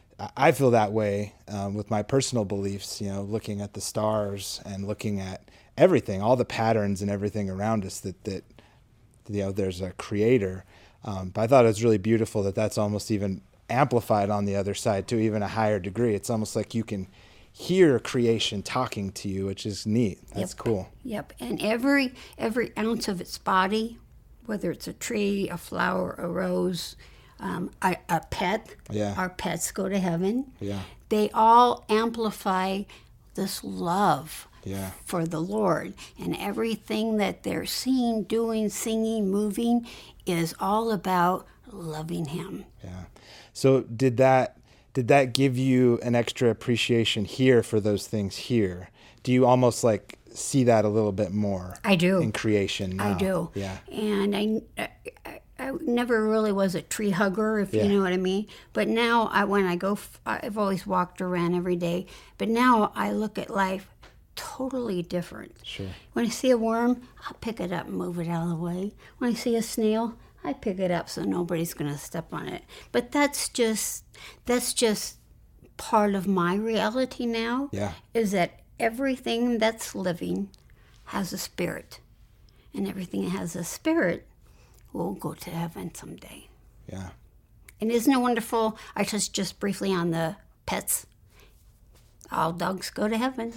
I feel that way um, with my personal beliefs. You know, looking at the stars and looking at everything, all the patterns and everything around us. That that you know, there's a creator. Um, but I thought it was really beautiful that that's almost even amplified on the other side to even a higher degree. It's almost like you can hear creation talking to you, which is neat. That's yep. cool. Yep. And every every ounce of its body, whether it's a tree, a flower, a rose, um, a, a pet, yeah. our pets go to heaven. Yeah. They all amplify this love yeah. for the Lord. And everything that they're seeing, doing, singing, moving is all about loving him. Yeah. So did that did that give you an extra appreciation here for those things here? Do you almost like see that a little bit more? I do. In creation now? I do. Yeah. And I, I, I never really was a tree hugger, if yeah. you know what I mean. But now I, when I go, I've always walked around every day. But now I look at life totally different. Sure. When I see a worm, I'll pick it up and move it out of the way. When I see a snail, I pick it up so nobody's going to step on it. But that's just that's just part of my reality now. Yeah. Is that everything that's living has a spirit, and everything that has a spirit will go to heaven someday. Yeah. And isn't it wonderful? I touched just briefly on the pets. All dogs go to heaven.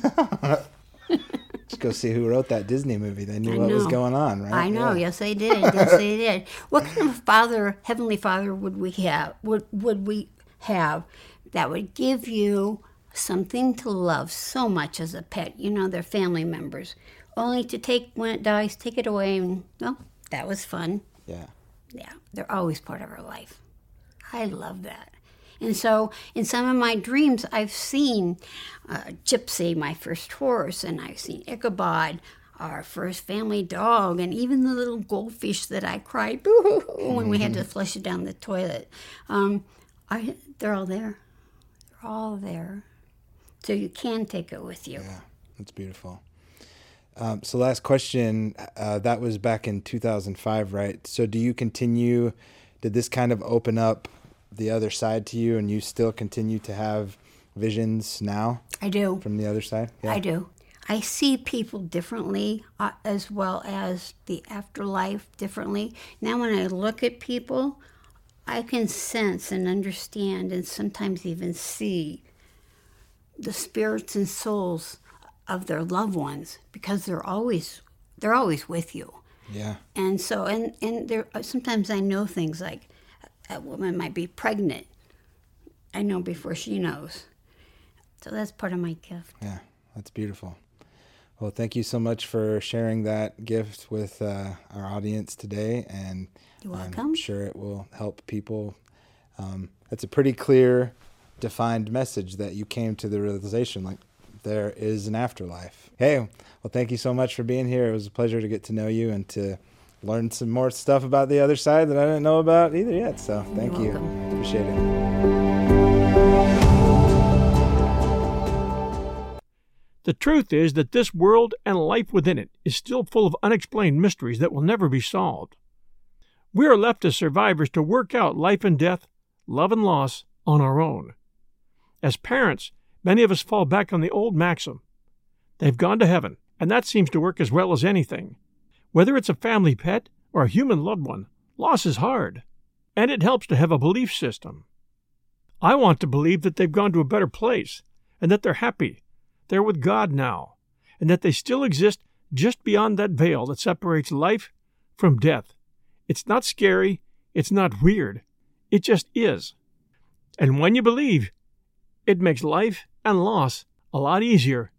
Just go see who wrote that Disney movie. They knew I what know. was going on, right? I know. Yeah. Yes, they did. Yes, they did. What kind of father, heavenly father, would we have? Would would we have that would give you something to love so much as a pet? You know, they're family members. Only to take when it dies, take it away, and well, that was fun. Yeah. Yeah, they're always part of our life. I love that. And so in some of my dreams, I've seen uh, Gypsy, my first horse, and I've seen Ichabod, our first family dog, and even the little goldfish that I cried boo when we had to flush it down the toilet. Um, I, they're all there. They're all there. So you can take it with you. Yeah, that's beautiful. Um, so last question, uh, that was back in two thousand five, right? So do you continue, did this kind of open up the other side to you, and you still continue to have visions now? I do. From the other side? Yeah. I do. I see people differently, uh, as well as the afterlife differently. Now when I look at people, I can sense and understand and sometimes even see the spirits and souls of their loved ones, because they're always they're always with you. Yeah. And so and and there sometimes I know things like a woman might be pregnant. I know before she knows. So that's part of my gift. Yeah, that's beautiful. Well, thank you so much for sharing that gift with uh, our audience today, and You're welcome. I'm sure it will help people. Um, it's a pretty clear, defined message that you came to the realization, like, there is an afterlife. Hey, well, thank you so much for being here. It was a pleasure to get to know you and to learn some more stuff about the other side that I didn't know about either yet. So thank You're you. welcome. Appreciate it. The truth is that this world and life within it is still full of unexplained mysteries that will never be solved. We are left as survivors to work out life and death, love and loss, on our own. As parents, many of us fall back on the old maxim, they've gone to heaven, and that seems to work as well as anything. Whether it's a family pet or a human loved one, loss is hard, and it helps to have a belief system. I want to believe that they've gone to a better place, and that they're happy, they're with God now, and that they still exist just beyond that veil that separates life from death. It's not scary, it's not weird, it just is. And when you believe, It makes life and loss a lot easier.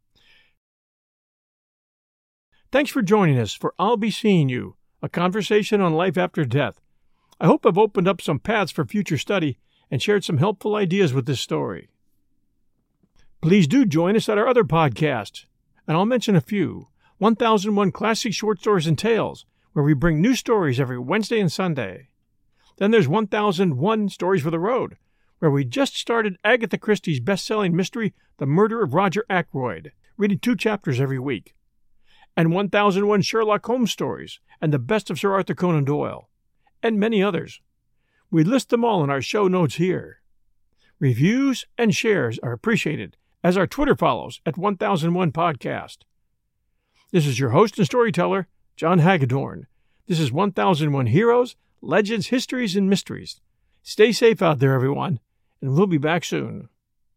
Thanks for joining us for I'll Be Seeing You, a conversation on life after death. I hope I've opened up some paths for future study and shared some helpful ideas with this story. Please do join us at our other podcasts, and I'll mention a few. one thousand one Classic Short Stories and Tales, where we bring new stories every Wednesday and Sunday. Then there's one thousand one Stories for the Road, where we just started Agatha Christie's best-selling mystery, The Murder of Roger Ackroyd, reading two chapters every week. And one thousand one Sherlock Holmes stories, and the best of Sir Arthur Conan Doyle, and many others. We list them all in our show notes here. Reviews and shares are appreciated, as our Twitter follows at one thousand one Podcast. This is your host and storyteller, John Hagedorn. This is one thousand one Heroes, Legends, Histories, and Mysteries. Stay safe out there, everyone, and we'll be back soon.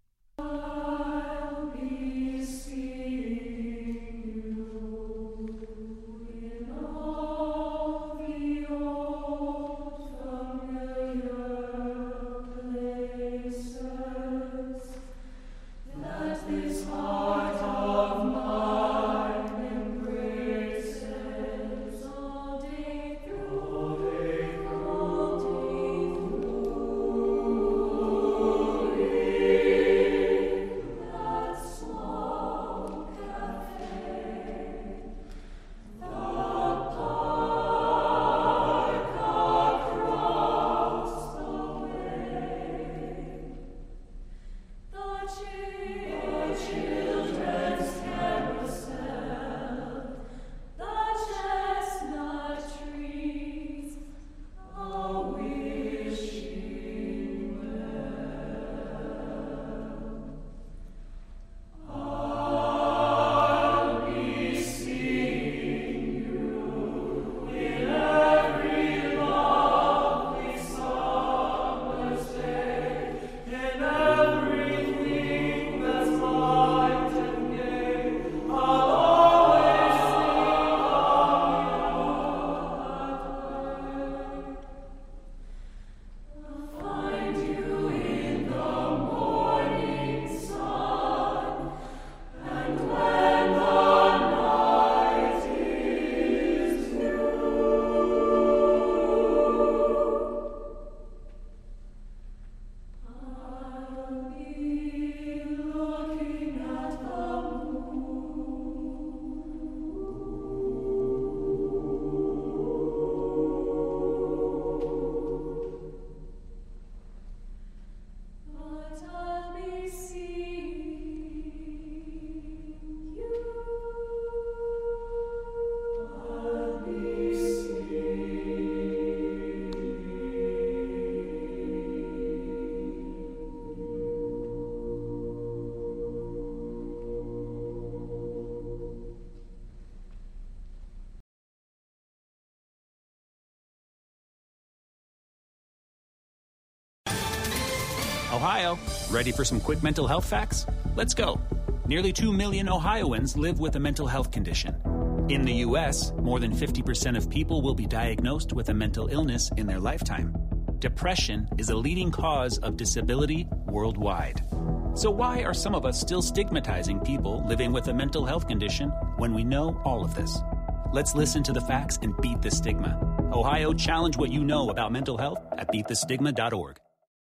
Ohio, ready for some quick mental health facts? Let's go. Nearly two million Ohioans live with a mental health condition. In the U S, more than fifty percent of people will be diagnosed with a mental illness in their lifetime. Depression is a leading cause of disability worldwide. So why are some of us still stigmatizing people living with a mental health condition when we know all of this? Let's listen to the facts and beat the stigma. Ohio, challenge what you know about mental health at beat the stigma dot org.